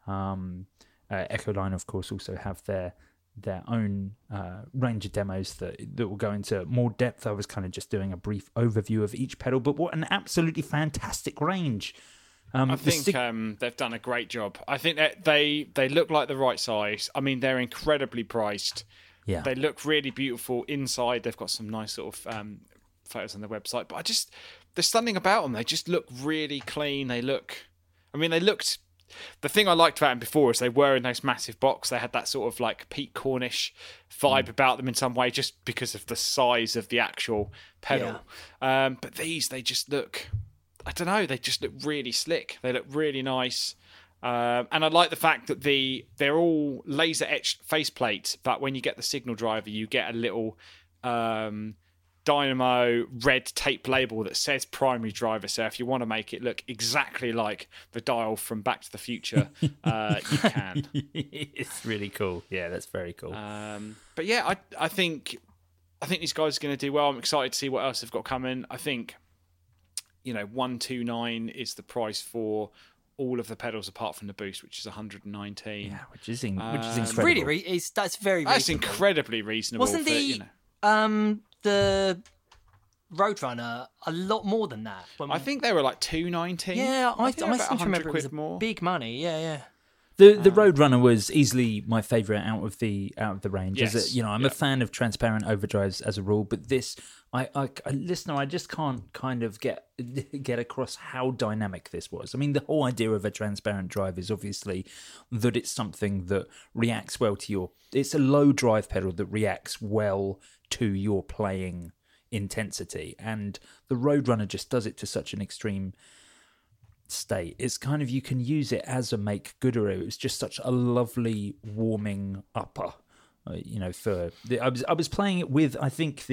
Echoline, of course, also have their own range of demos that will go into more depth. I was kind of just doing a brief overview of each pedal, but what an absolutely fantastic range. I think they've done a great job. I think that they look like the right size. I mean, they're incredibly priced. Yeah. They look really beautiful inside. They've got some nice sort of photos on their website. But there's something about them. They just look really clean. They looked... The thing I liked about them before is they were in those massive box. They had that sort of like Pete Cornish vibe about them in some way, just because of the size of the actual pedal. Yeah. But these, they just look... I don't know, they just look really slick. They look really nice. And I like the fact that they're all laser etched faceplates, but when you get the signal driver, you get a little Dynamo red tape label that says primary driver. So if you want to make it look exactly like the dial from Back to the Future, you can. It's really cool. Yeah, that's very cool. But yeah, I think these guys are going to do well. I'm excited to see what else they've got coming. I think... $129 is the price for all of the pedals apart from the boost, which is $119. Yeah, which is incredible. Really, that's very reasonable. That's incredibly reasonable. Wasn't the Roadrunner a lot more than that? I think they were like $219. Yeah, I seem to remember it was more. Big money. Yeah. The Roadrunner was easily my favourite out of the range. Yes. I'm a fan of transparent overdrives as a rule, but this, I just can't kind of get across how dynamic this was. I mean, the whole idea of a transparent drive is obviously that it's something that reacts well to it's a low drive pedal that reacts well to your playing intensity, and the Roadrunner just does it to such an extreme state. It's kind of, you can use it as a make gooder. It was just such a lovely warming upper. I was playing it with, I think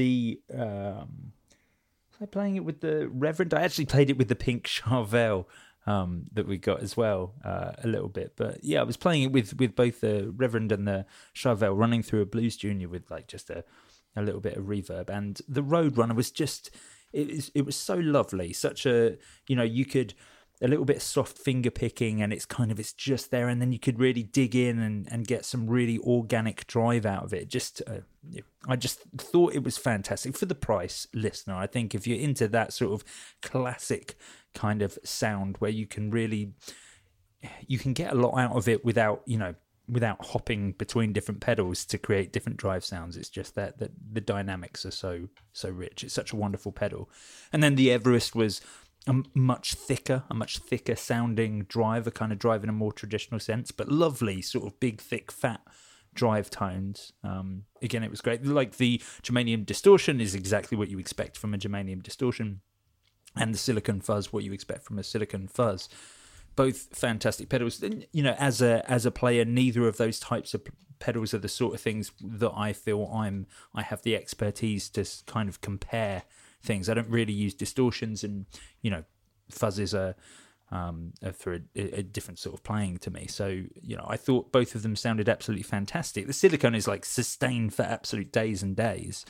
playing it with the Reverend. I actually played it with the pink Charvel that we got as well a little bit. But yeah, I was playing it with both the Reverend and the Charvel, running through a Blues Junior with like just a little bit of reverb. And the Roadrunner was just, it was so lovely. Such a, you could... a little bit of soft finger picking, and it's just there, and then you could really dig in and get some really organic drive out of it. I just thought it was fantastic for the price, listener. I think if you're into that sort of classic kind of sound where you can get a lot out of it without without hopping between different pedals to create different drive sounds. It's just that the dynamics are so rich. It's such a wonderful pedal. And then the Everest was a much thicker sounding drive, a kind of drive in a more traditional sense, but lovely sort of big, thick, fat drive tones. Again, it was great. Like the Germanium Distortion is exactly what you expect from a Germanium Distortion, and the Silicon Fuzz what you expect from a Silicon Fuzz. Both fantastic pedals. You know, as a player, neither of those types of pedals are the sort of things that I feel I have the expertise to kind of compare things. I don't really use distortions, and you know, fuzzes are for a different sort of playing to me. So, you know, I thought both of them sounded absolutely fantastic. The Silicon is like sustained for absolute days and days.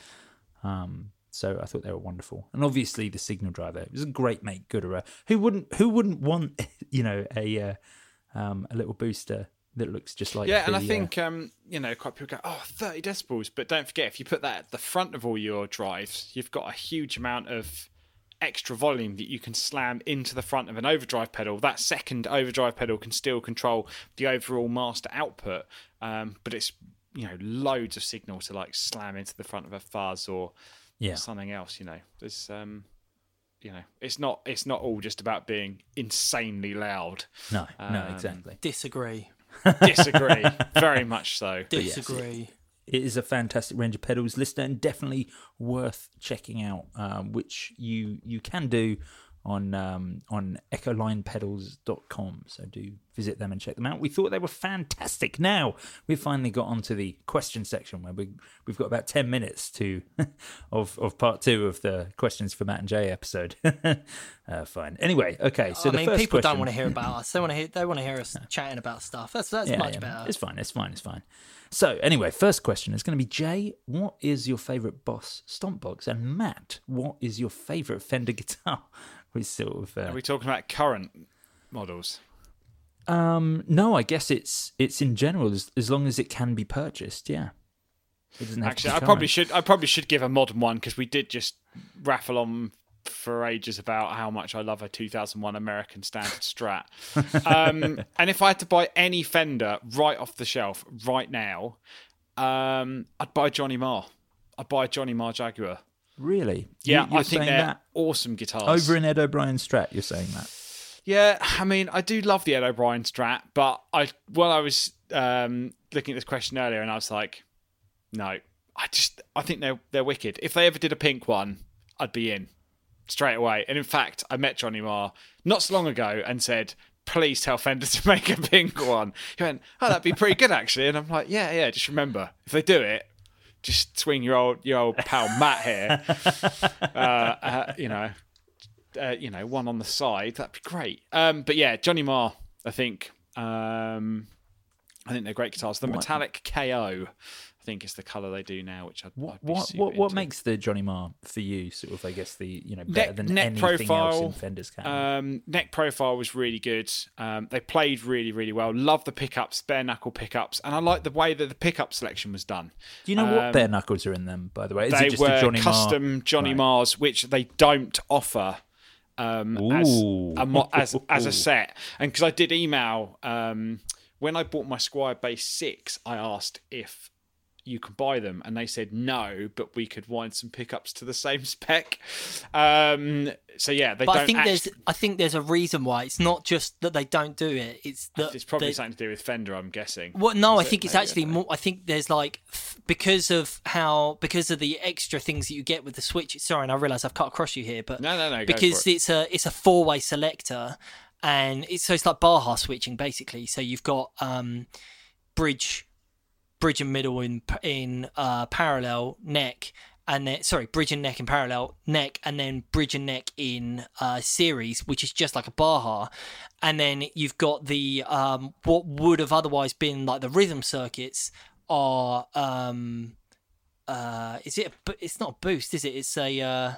So I thought they were wonderful. And obviously the Signal Driver, it was a great make gooder. Who wouldn't want, you know, a little booster that looks just like and I think you know, quite people go, 30 decibels, but don't forget, if you put that at the front of all your drives, you've got a huge amount of extra volume that you can slam into the front of an overdrive pedal. That second overdrive pedal can still control the overall master output, but it's, you know, loads of signal to like slam into the front of a fuzz or something else. You know, there's you know, it's not all just about being insanely loud. No, exactly. Disagree. Very much so. Disagree. It is a fantastic range of pedals, listener, and definitely worth checking out, which you can do on echolinepedals.com. So do visit them and check them out. We thought they were fantastic. Now we've finally got onto the question section where we've got about 10 minutes of part 2 of the questions for Matt and Jay episode. Fine. Anyway, okay. So first people question... don't want to hear about us. They want to hear us chatting about stuff. That's much better. It's fine. So anyway, first question is going to be, Jay, what is your favourite Boss Stomp Box? And Matt, what is your favourite Fender guitar? We sort of are we talking about current models? No, I guess it's in general, as long as it can be purchased. Yeah. It doesn't have Actually, to be I probably should give a modern one, because we did just raffle on for ages about how much I love a 2001 American Standard Strat. And if I had to buy any Fender right off the shelf right now, I'd buy Johnny Marr. I'd buy a Johnny Marr Jaguar. Really? Yeah, You're I think they're that awesome guitars. over an Ed O'Brien Strat, you're saying that? Yeah, I mean, I do love the Ed O'Brien Strat, but I was looking at this question earlier, and I was like, no, I think they're wicked. If they ever did a pink one, I'd be in straight away. And in fact, I met Johnny Marr not so long ago and said, please tell Fender to make a pink one. He went, that'd be pretty good actually. And I'm like, yeah, just remember, if they do it, just swing your old pal Matt here. One on the side, that'd be great. But yeah, Johnny Marr, I think they're great guitars. The Metallic KO, I think, is the colour they do now, which what makes the Johnny Marr for you sort of, I guess, better than neck anything profile, else in Fender's category? Neck profile was really good. They played really, really well. Love the pickups, bare knuckle pickups, and I like the way that the pickup selection was done. Do you know what bare knuckles are in them, by the way? Is they it just were a Johnny custom Johnny Marrs, which they don't offer as a set. And because I did email when I bought my Squier Bass 6, I asked if you could buy them, and they said no, but we could wind some pickups to the same spec. So yeah, they don't. I think there's a reason why. It's not just that they don't do it. It's that it's probably something to do with Fender, I'm guessing. Well, no, I think it's actually more. I think there's because of the extra things that you get with the switch. Sorry, and I realise I've cut across you here, but no, because it's a 4-way selector, and it's like Baja switching basically. So you've got bridge and middle in parallel neck, and then bridge and neck in parallel neck, and then bridge and neck in series, which is just like a Baja. And then you've got the what would have otherwise been like the rhythm circuits are it's not a boost, is it? It's a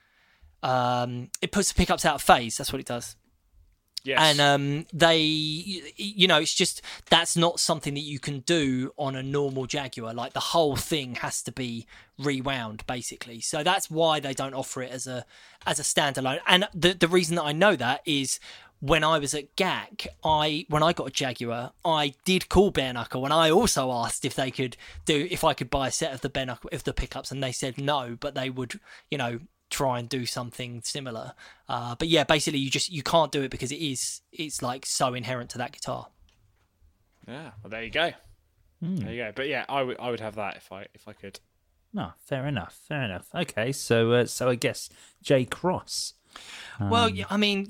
it puts the pickups out of phase. That's what it does. Yes. And it's just, that's not something that you can do on a normal Jaguar. Like the whole thing has to be rewound basically. So that's why they don't offer it as a standalone. And the reason that I know that is when I was at GAC, when I got a Jaguar, I did call Bare Knuckle, and I also asked if I could buy a set of the Bare Knuckle, of the pickups, and they said no, but they would, try and do something similar. But yeah, basically you can't do it because it's like so inherent to that guitar. Yeah, well, there you go. There you go. But yeah, I would have that if I could. No, fair enough. Okay, so I guess J Cross. Well, I mean,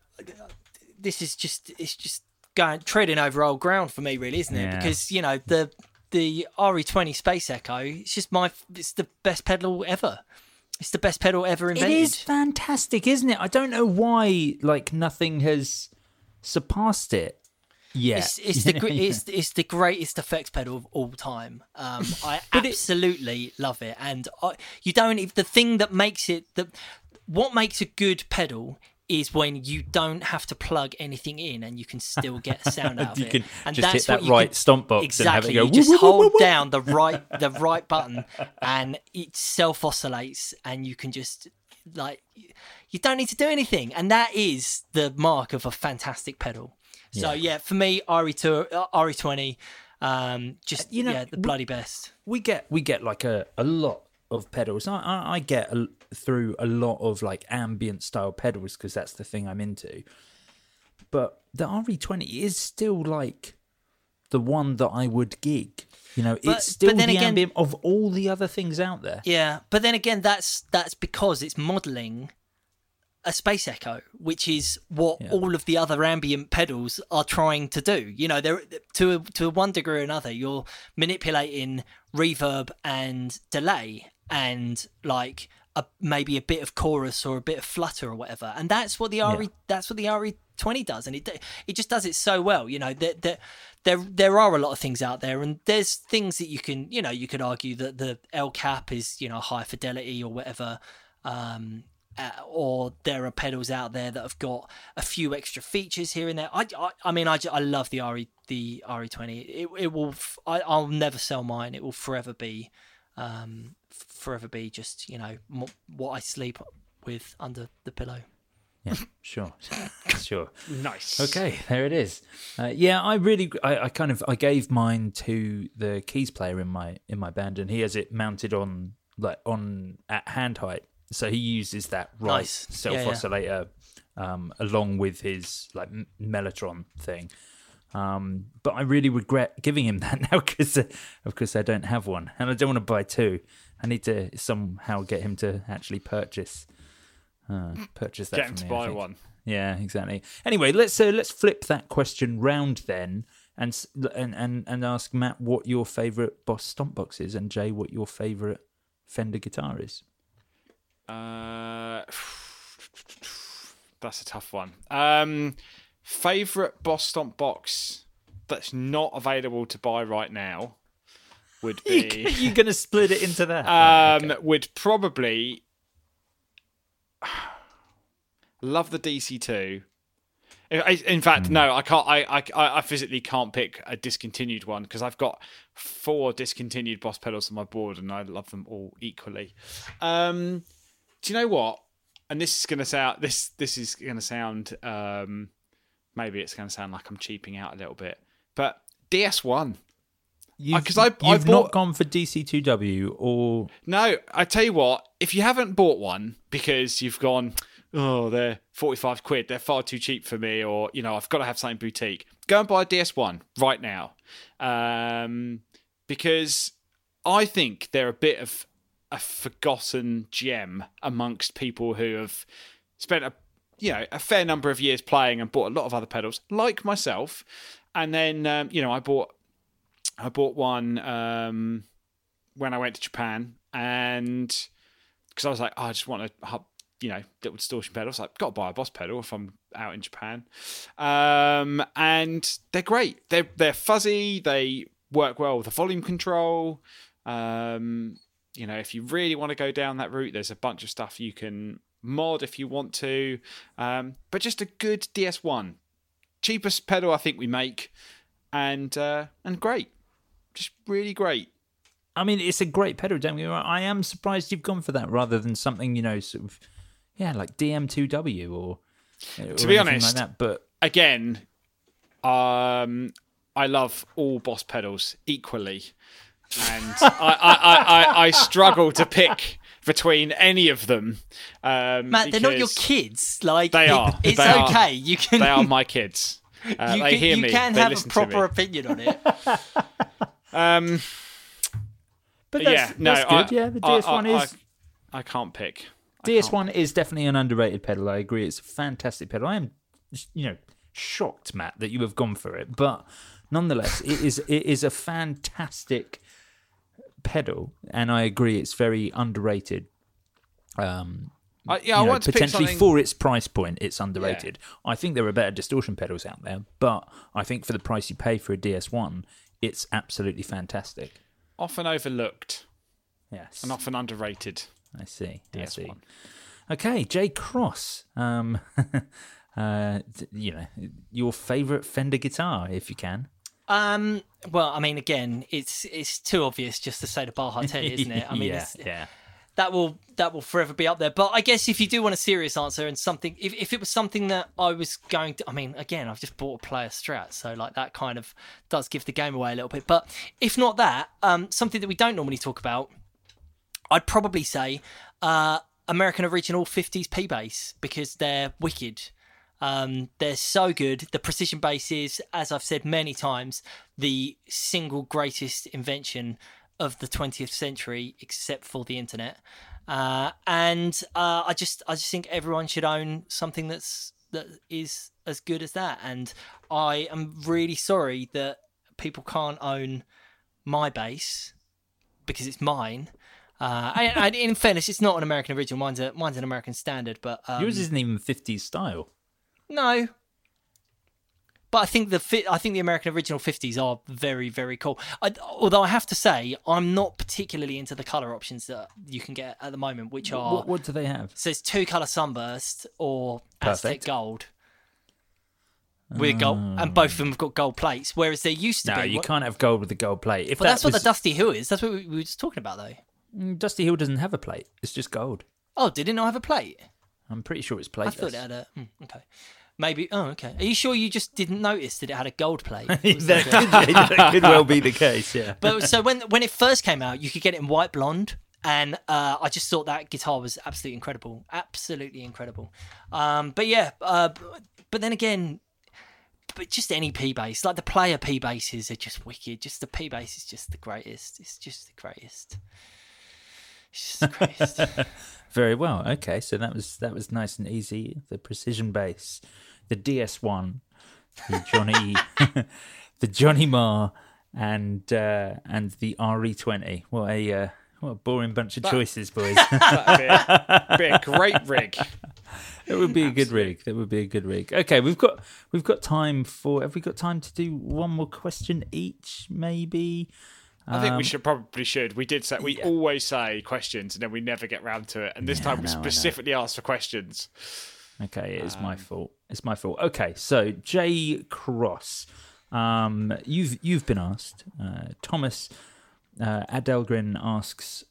this is just treading over old ground for me, really, isn't it? Yeah. Because the RE20 Space Echo, it's the best pedal ever. It's the best pedal ever invented. It is fantastic, isn't it? I don't know why nothing has surpassed it yet. It's the greatest effects pedal of all time. I absolutely love it, and the thing that makes it what makes a good pedal is when you don't have to plug anything in and you can still get a sound out of it. You can and just that's hit that right stomp box exactly. and have it go. You just hold down the right button and it self oscillates, and you can just you don't need to do anything, and that is the mark of a fantastic pedal. So yeah, for me, RE20, the bloody best. We get like a lot of pedals. I get through a lot of ambient style pedals because that's the thing I'm into. But the RE20 is still the one that I would gig. It's still the ambient of all the other things out there. Yeah, but then again, that's because it's modelling a Space Echo, which is what all of the other ambient pedals are trying to do. They're to one degree or another, you're manipulating reverb and delay and maybe a bit of chorus or a bit of flutter or whatever, and that's what the RE20 does, and it just does it so well. There are a lot of things out there, and there's things that you can you could argue that the El Cap is high fidelity or whatever. Or there are pedals out there that have got a few extra features here and there. I mean, I love the RE20. It will. I'll never sell mine. It will forever be just what I sleep with under the pillow. Yeah, sure. Nice. Okay, there it is. I gave mine to the keys player in my band, and he has it mounted on at hand height. So he uses that self-oscillator along with his Mellotron thing. But I really regret giving him that now because, of course, I don't have one, and I don't want to buy two. I need to somehow get him to actually purchase that. Get him to buy one. Yeah, exactly. Anyway, let's flip that question round then, and ask Matt what your favourite Boss Stomp Box is, and Jay what your favourite Fender guitar is. That's a tough one. Favorite Boss Stomp Box that's not available to buy right now would be. You're going to split it into that. Okay. Would probably love the DC2. In fact, no, I can't. I physically can't pick a discontinued one because I've got 4 discontinued Boss pedals on my board, and I love them all equally. Do you know what? And this is going to sound. This is going to sound. Maybe it's going to sound like I'm cheaping out a little bit, but DS1. You've not gone for DC2W or no? I tell you what. If you haven't bought one because you've gone, oh, they're 45 quid. They're far too cheap for me, or I've got to have something boutique. Go and buy a DS1 right now, because I think they're a bit of a forgotten gem amongst people who have spent a fair number of years playing and bought a lot of other pedals, like myself. And then I bought one when I went to Japan, and because I was like, I just want a little distortion pedal. So I've got to buy a Boss pedal if I'm out in Japan. And they're great. They're fuzzy. They work well with the volume control. If you really want to go down that route, there's a bunch of stuff you can mod if you want to. But just a good DS1. Cheapest pedal I think we make. And great. Just really great. I mean, it's a great pedal, don't get me wrong. I am surprised you've gone for that rather than something, like DM2W or To be honest, like that, but again, I love all Boss pedals equally, and I struggle to pick between any of them. Matt, they're not your kids. Like they are. It's they okay. Are, You can. They are my kids. They hear me. You can they have a listen proper to me. opinion on it. but that's good. Yeah, the DS1 is. I can't pick. DS1 is definitely an underrated pedal. I agree. It's a fantastic pedal. I am, shocked, Matt, that you have gone for it, but nonetheless, it is a fantastic pedal, and I agree it's very underrated. I want to potentially pick something... for its price point, it's underrated. Yeah. I think there are better distortion pedals out there, but I think for the price you pay for a DS1, it's absolutely fantastic. Often overlooked. Yes. And often underrated. I see. DS1. I see. Okay, Jay Cross. Your favourite Fender guitar, if you can. Well, I mean, again, it's too obvious just to say the Baja 10, isn't it? I mean, yeah. That will forever be up there. But I guess if you do want a serious answer and something, if it was something that I was going to, I mean, again, I've just bought a player Strat, so like that kind of does give the game away a little bit. But if not that, something that we don't normally talk about, I'd probably say American Original 50s P-Bass, because they're wicked. They're so good. The precision bass is, as I've said many times, the single greatest invention of the 20th century, except for the internet. And I just think everyone should own something that is as good as that. And I am really sorry that people can't own my bass because it's mine. And in fairness, it's not an American original. Mine's an American standard. But yours isn't even 50s style. No, but I think the American original 50s are very, very cool. Although I have to say, I'm not particularly into the color options that you can get at the moment, which are what do they have? So it's 2-color sunburst or Aztec Perfect. Gold. With gold, and both of them have got gold plates. Whereas there used to be. No, you can't have gold with the gold plate. If that's what the Dusty Hill is. That's what we were just talking about, though. Dusty Hill doesn't have a plate. It's just gold. Oh, did it not have a plate? I'm pretty sure it's plateless. I thought it had a. Okay. Maybe. Oh, okay. Are you sure you just didn't notice that it had a gold plate? That could well be the case, yeah. But so when it first came out, you could get it in white blonde, and I just thought that guitar was absolutely incredible. Absolutely incredible. But then again, but just any P-bass, like the player P-basses are just wicked. Just the P-bass is just the greatest. It's just the greatest. It's just the greatest. Very well. Okay, so that was nice and easy. The precision bass, the DS1, the Johnny Marr, and the RE20. What a boring bunch of choices, boys. That'd be a great rig. That would be a good rig. That would be a good rig. Okay, we've got time for. Have we got time to do one more question each? Maybe. I think we should. We did say we always say questions and then we never get round to it. And this time we specifically asked for questions. Okay, it is my fault. It's my fault. Okay, so Jay Cross, you've been asked. Thomas Adelgren asks.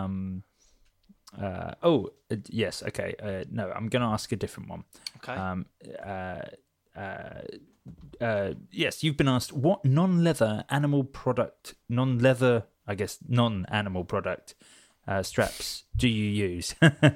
Yes. Okay. No, I'm going to ask a different one. Okay. Yes, you've been asked what non-animal product straps do you use?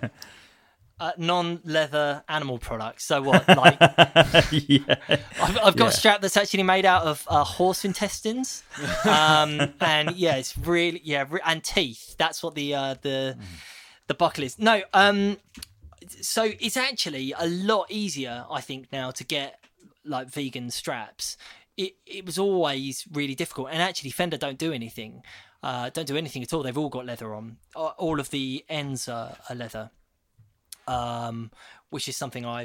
Non-leather animal products. So what? Like, yeah. I've got a strap that's actually made out of horse intestines, and it's really and teeth. That's what the buckle is. No, so it's actually a lot easier, I think, now to get like vegan straps. It was always really difficult, and actually Fender don't do anything at all. They've all got leather on. All of the ends are leather, which is something I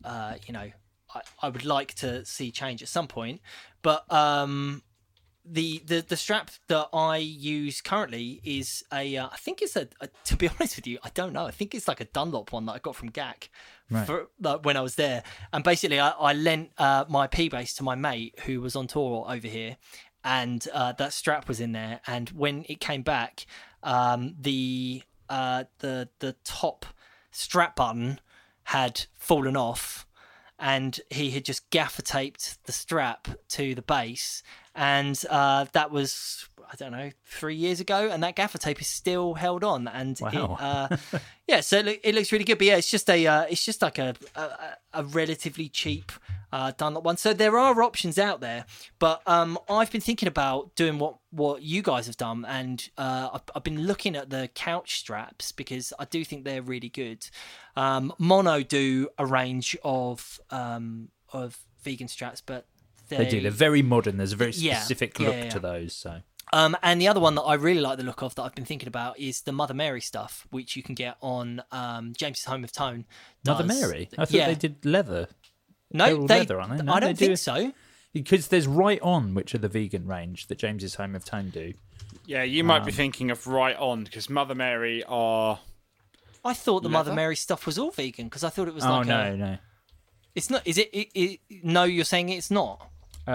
would like to see change at some point. But the strap that I use currently is I think it's to be honest with you, I don't know. I think it's like a Dunlop one that I got from GAC when I was there. And basically I lent my P-bass to my mate who was on tour over here, and that strap was in there. And when it came back, the top strap button had fallen off, and he had just gaffer taped the strap to the base, and that was, I don't know, 3 years ago, and that gaffer tape is still held on, and Wow. so it looks really good. But yeah, it's just like a relatively cheap Dunlop one. So there are options out there, but I've been thinking about doing what you guys have done, and I've been looking at the couch straps because I do think they're really good. Mono do a range of vegan straps, but They do. They're very modern. There's a very Yeah, specific yeah, look yeah. to those. So and the other one that I really like the look of that I've been thinking about is the Mother Mary stuff, which you can get on James's Home of Tone. Mother does. Mary. I thought Yeah. they did leather. No, They're all leather, aren't they? No, I don't they do think it. so. Because there's Right On, which are the vegan range that James's Home of Tone do. Yeah, you might be thinking of Right On, because Mother Mary are... I thought the Mother Leather? Mary stuff was all vegan because I thought it was Oh like no. It's not. Is it? No, you're saying it's not.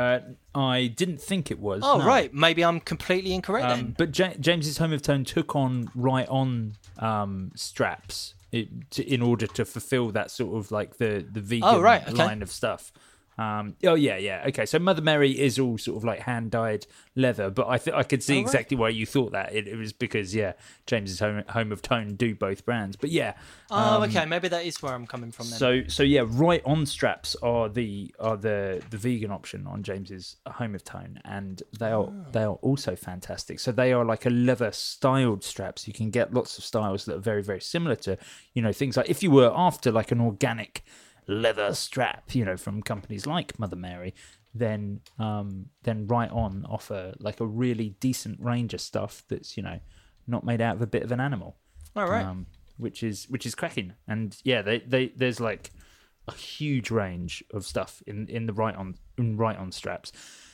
I didn't think it was. Oh no. right, maybe I'm completely incorrect then. But James's Home of Tone took on Right On straps in order to fulfill that sort of like the vegan Oh, right, okay. line of stuff. Okay. So Mother Mary is all sort of like hand dyed leather, but I could see exactly why you thought that. It was because James's Home of Tone do both brands, but yeah. Okay, maybe that is where I'm coming from then. So yeah, Right On straps are the vegan option on James's Home of Tone, and they are also fantastic. So they are like a leather styled straps. You can get lots of styles that are very, very similar to things like if you were after like an organic leather strap, from companies like Mother Mary, then Right On offer like a really decent range of stuff that's not made out of a bit of an animal. All right. Which is cracking. And yeah, there's like a huge range of stuff in the Right On straps.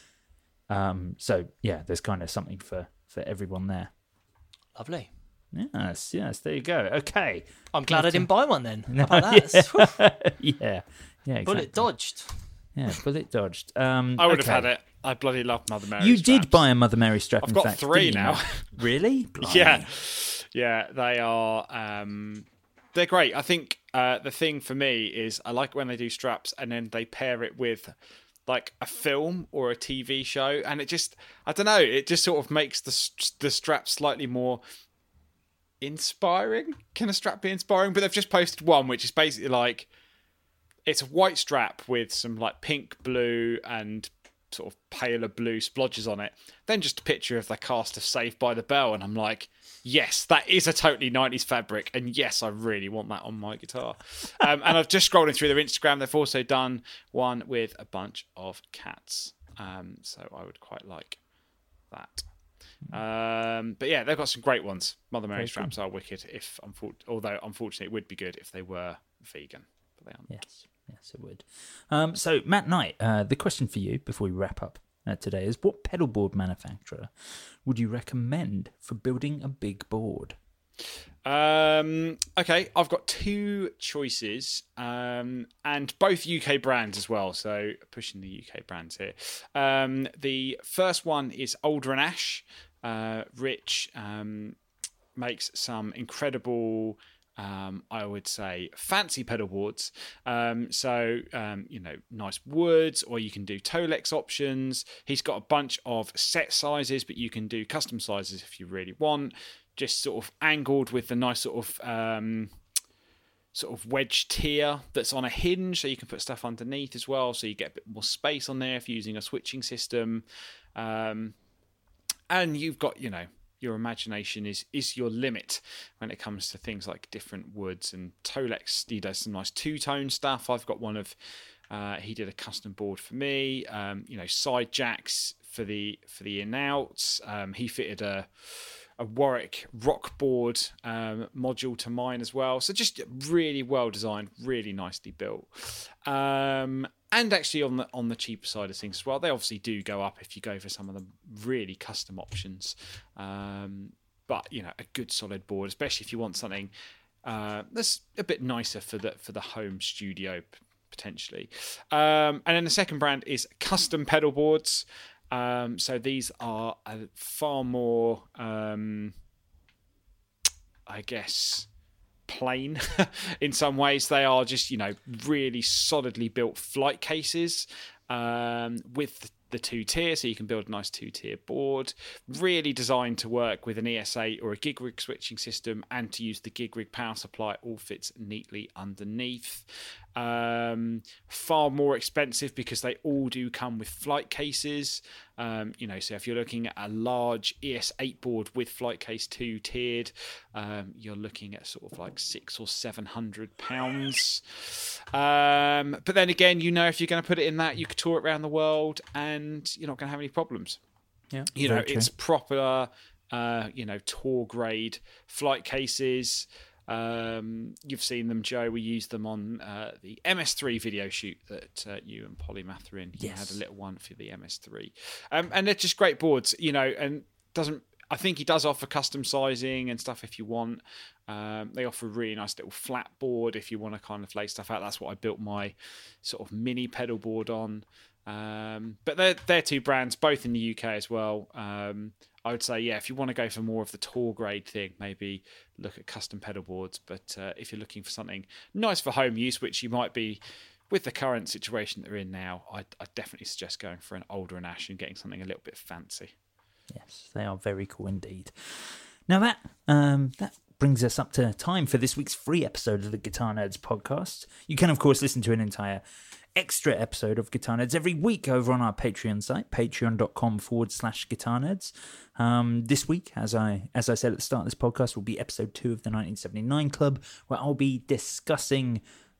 So yeah, there's kind of something for everyone there. Lovely. Yes, there you go. Okay. I'm glad I didn't buy one then. How about that? Yeah, exactly. Bullet dodged. Yeah, bullet dodged. I would have had it. I bloody love Mother Mary You straps. did buy a Mother Mary strap. I've in got fact, 3 didn't you, now. Matt? Really? Blimey. Yeah, they are. They're great. I think the thing for me is I like when they do straps and then they pair it with like a film or a TV show, and it just, I don't know, it just sort of makes the strap slightly more inspiring. Can a strap be inspiring? But they've just posted one which is basically like, it's a white strap with some like pink, blue, and sort of paler blue splodges on it. Then just a picture of the cast of Saved by the Bell, and I'm like, yes, that is a totally 90s fabric, and yes, I really want that on my guitar. And I've just scrolling through their Instagram. They've also done one with a bunch of cats. So I would quite like that. But yeah, they've got some great ones. Mother Mary straps are wicked. Although unfortunately, it would be good if they were vegan, but they aren't. Yes, it would. So Matt Knight, the question for you before we wrap up today is: what pedalboard manufacturer would you recommend for building a big board? Okay, I've got 2 choices, and both UK brands as well. So pushing the UK brands here. The first one is Alder and Ash. Rich makes some incredible, I would say, fancy pedal boards. Nice woods, or you can do Tolex options. He's got a bunch of set sizes, but you can do custom sizes if you really want. Just sort of angled with the nice sort of wedge tier that's on a hinge, so you can put stuff underneath as well, so you get a bit more space on there if you're using a switching system. And you've got, your imagination is your limit when it comes to things like different woods. And Tolex, he does some nice 2-tone stuff. I've got one of, he did a custom board for me. Side jacks for the in-outs. He fitted a Warwick rock board module to mine as well. So just really well designed, really nicely built. And actually on the cheaper side of things as well. They obviously do go up if you go for some of the really custom options. But a good solid board, especially if you want something that's a bit nicer for the home studio potentially. And then the second brand is Custom Pedal Boards. So these are far more, I guess, plain in some ways. They are just, really solidly built flight cases with the 2-tier, so you can build a nice 2-tier board, really designed to work with an ES8 or a GigRig switching system and to use the GigRig power supply. It all fits neatly underneath. Far more expensive because they all do come with flight cases. So if you're looking at a large ES8 board with flight case 2-tiered, you're looking at sort of like £600 or £700. But then again, if you're going to put it in that, you could tour it around the world and you're not going to have any problems. Yeah, it's proper, tour grade flight cases. You've seen them, Joe. We used them on the MS3 video shoot that you and Polymath are in. You had a little one for the MS3, and they're just great boards, and I think he does offer custom sizing and stuff if you want. They offer a really nice little flat board if you want to kind of lay stuff out. That's what I built my sort of mini pedal board on. But they're two brands, both in the UK as well. I would say, if you want to go for more of the tour grade thing, maybe look at custom pedal boards. But if you're looking for something nice for home use, which you might be with the current situation that we're in now, I definitely suggest going for an Alder & Ash and getting something a little bit fancy. Yes, they are very cool indeed. Now that brings us up to time for this week's free episode of the Guitar Nerds podcast. You can, of course, listen to an entire extra episode of Guitar Nerds every week over on our Patreon site, patreon.com/Guitar Nerds. This week, as I said at the start of this podcast, will be episode 2 of the 1979 Club, where I'll be discussing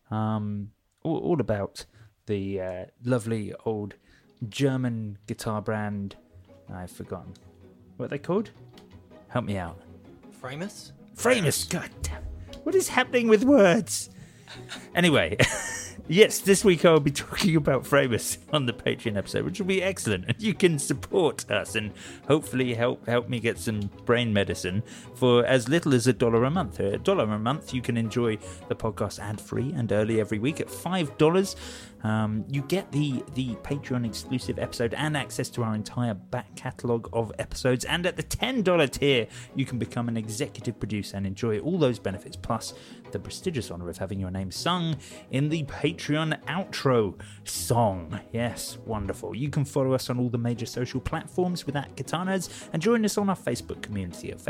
all about the lovely old German guitar brand. I've forgotten. What are they called? Help me out. Framus? God damn. What is happening with words? Anyway, yes, this week I'll be talking about Framus on the Patreon episode, which will be excellent. And you can support us and hopefully help me get some brain medicine for as little as $1 a month. $1 a month, you can enjoy the podcast ad-free and early every week. At $5, you get the Patreon exclusive episode and access to our entire back catalogue of episodes. And at the $10 tier, you can become an executive producer and enjoy all those benefits, plus the prestigious honour of having your name sung in the Patreon outro song. Yes, wonderful. You can follow us on all the major social platforms with @Guitar Nerds and join us on our Facebook community at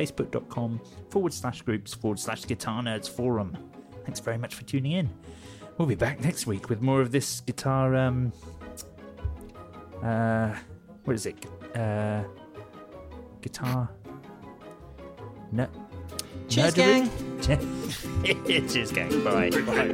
facebook.com/groups/Guitar Nerds Forum. Thanks very much for tuning in. We'll be back next week with more of this guitar, what is it? Guitar... No. Cheers, gang. Cheers, gang. Bye.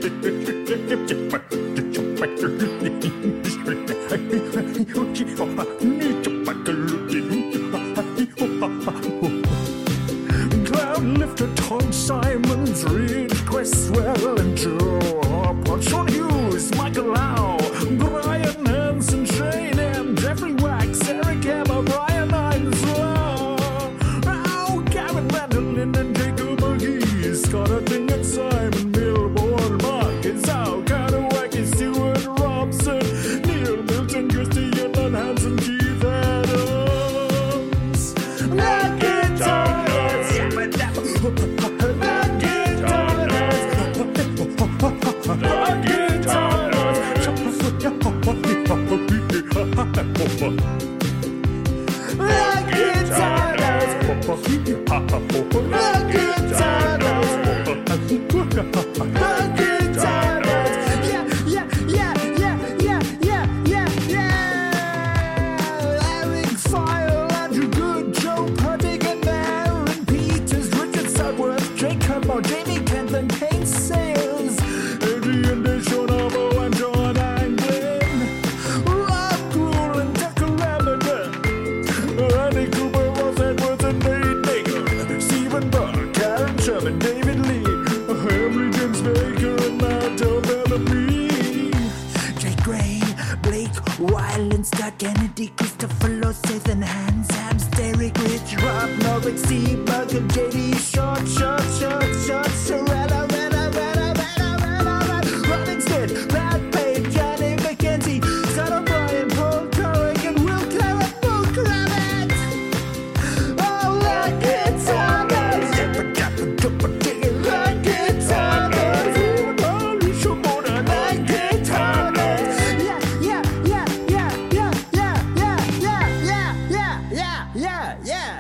Cloud lifter, Tom Simons, Reed, Cresswell, and Joe Harport, Sean Hughes, Michael Lau, Brian Hansen, Shane M, Jeffrey Wax, Eric Hammer, Brian Hines, Gavin Mandolin, and Jacob McGee, Scott Hutton, and Simon Milborn, Mark and Sal, Carter Wacky, Stuart Robson, Neil Milton, Christian and Hansen, Keith Adams. Eric File, Andrew Good, Joe Puttig, and Aaron Peters, Richard Sudworth, Jake Cutmore, Jamie Kenton, Kane Sales, Adrian Deschonabo, and John Anglin, Rob Gould, and Tucker Ramadan, Andy Cooper, Ross Edwards, and Nate Nagle, Stephen Burke, Karen Sherman, David Lee, Henry James Baker, and Matt Bellamy, Jake Gray, Blake Wyland, Scott Kennedy, Christopher Loseth, and Hans Hams, Derek Rich, Rob Novick, Steve Malcolm, JD Short, Sorella, Robin Smith, Brad Page, Johnny McKenzie, Scott O'Brien, Paul Carrick, and Will Clarett, Paul Cravat. Oh, like guitar nerds, like guitar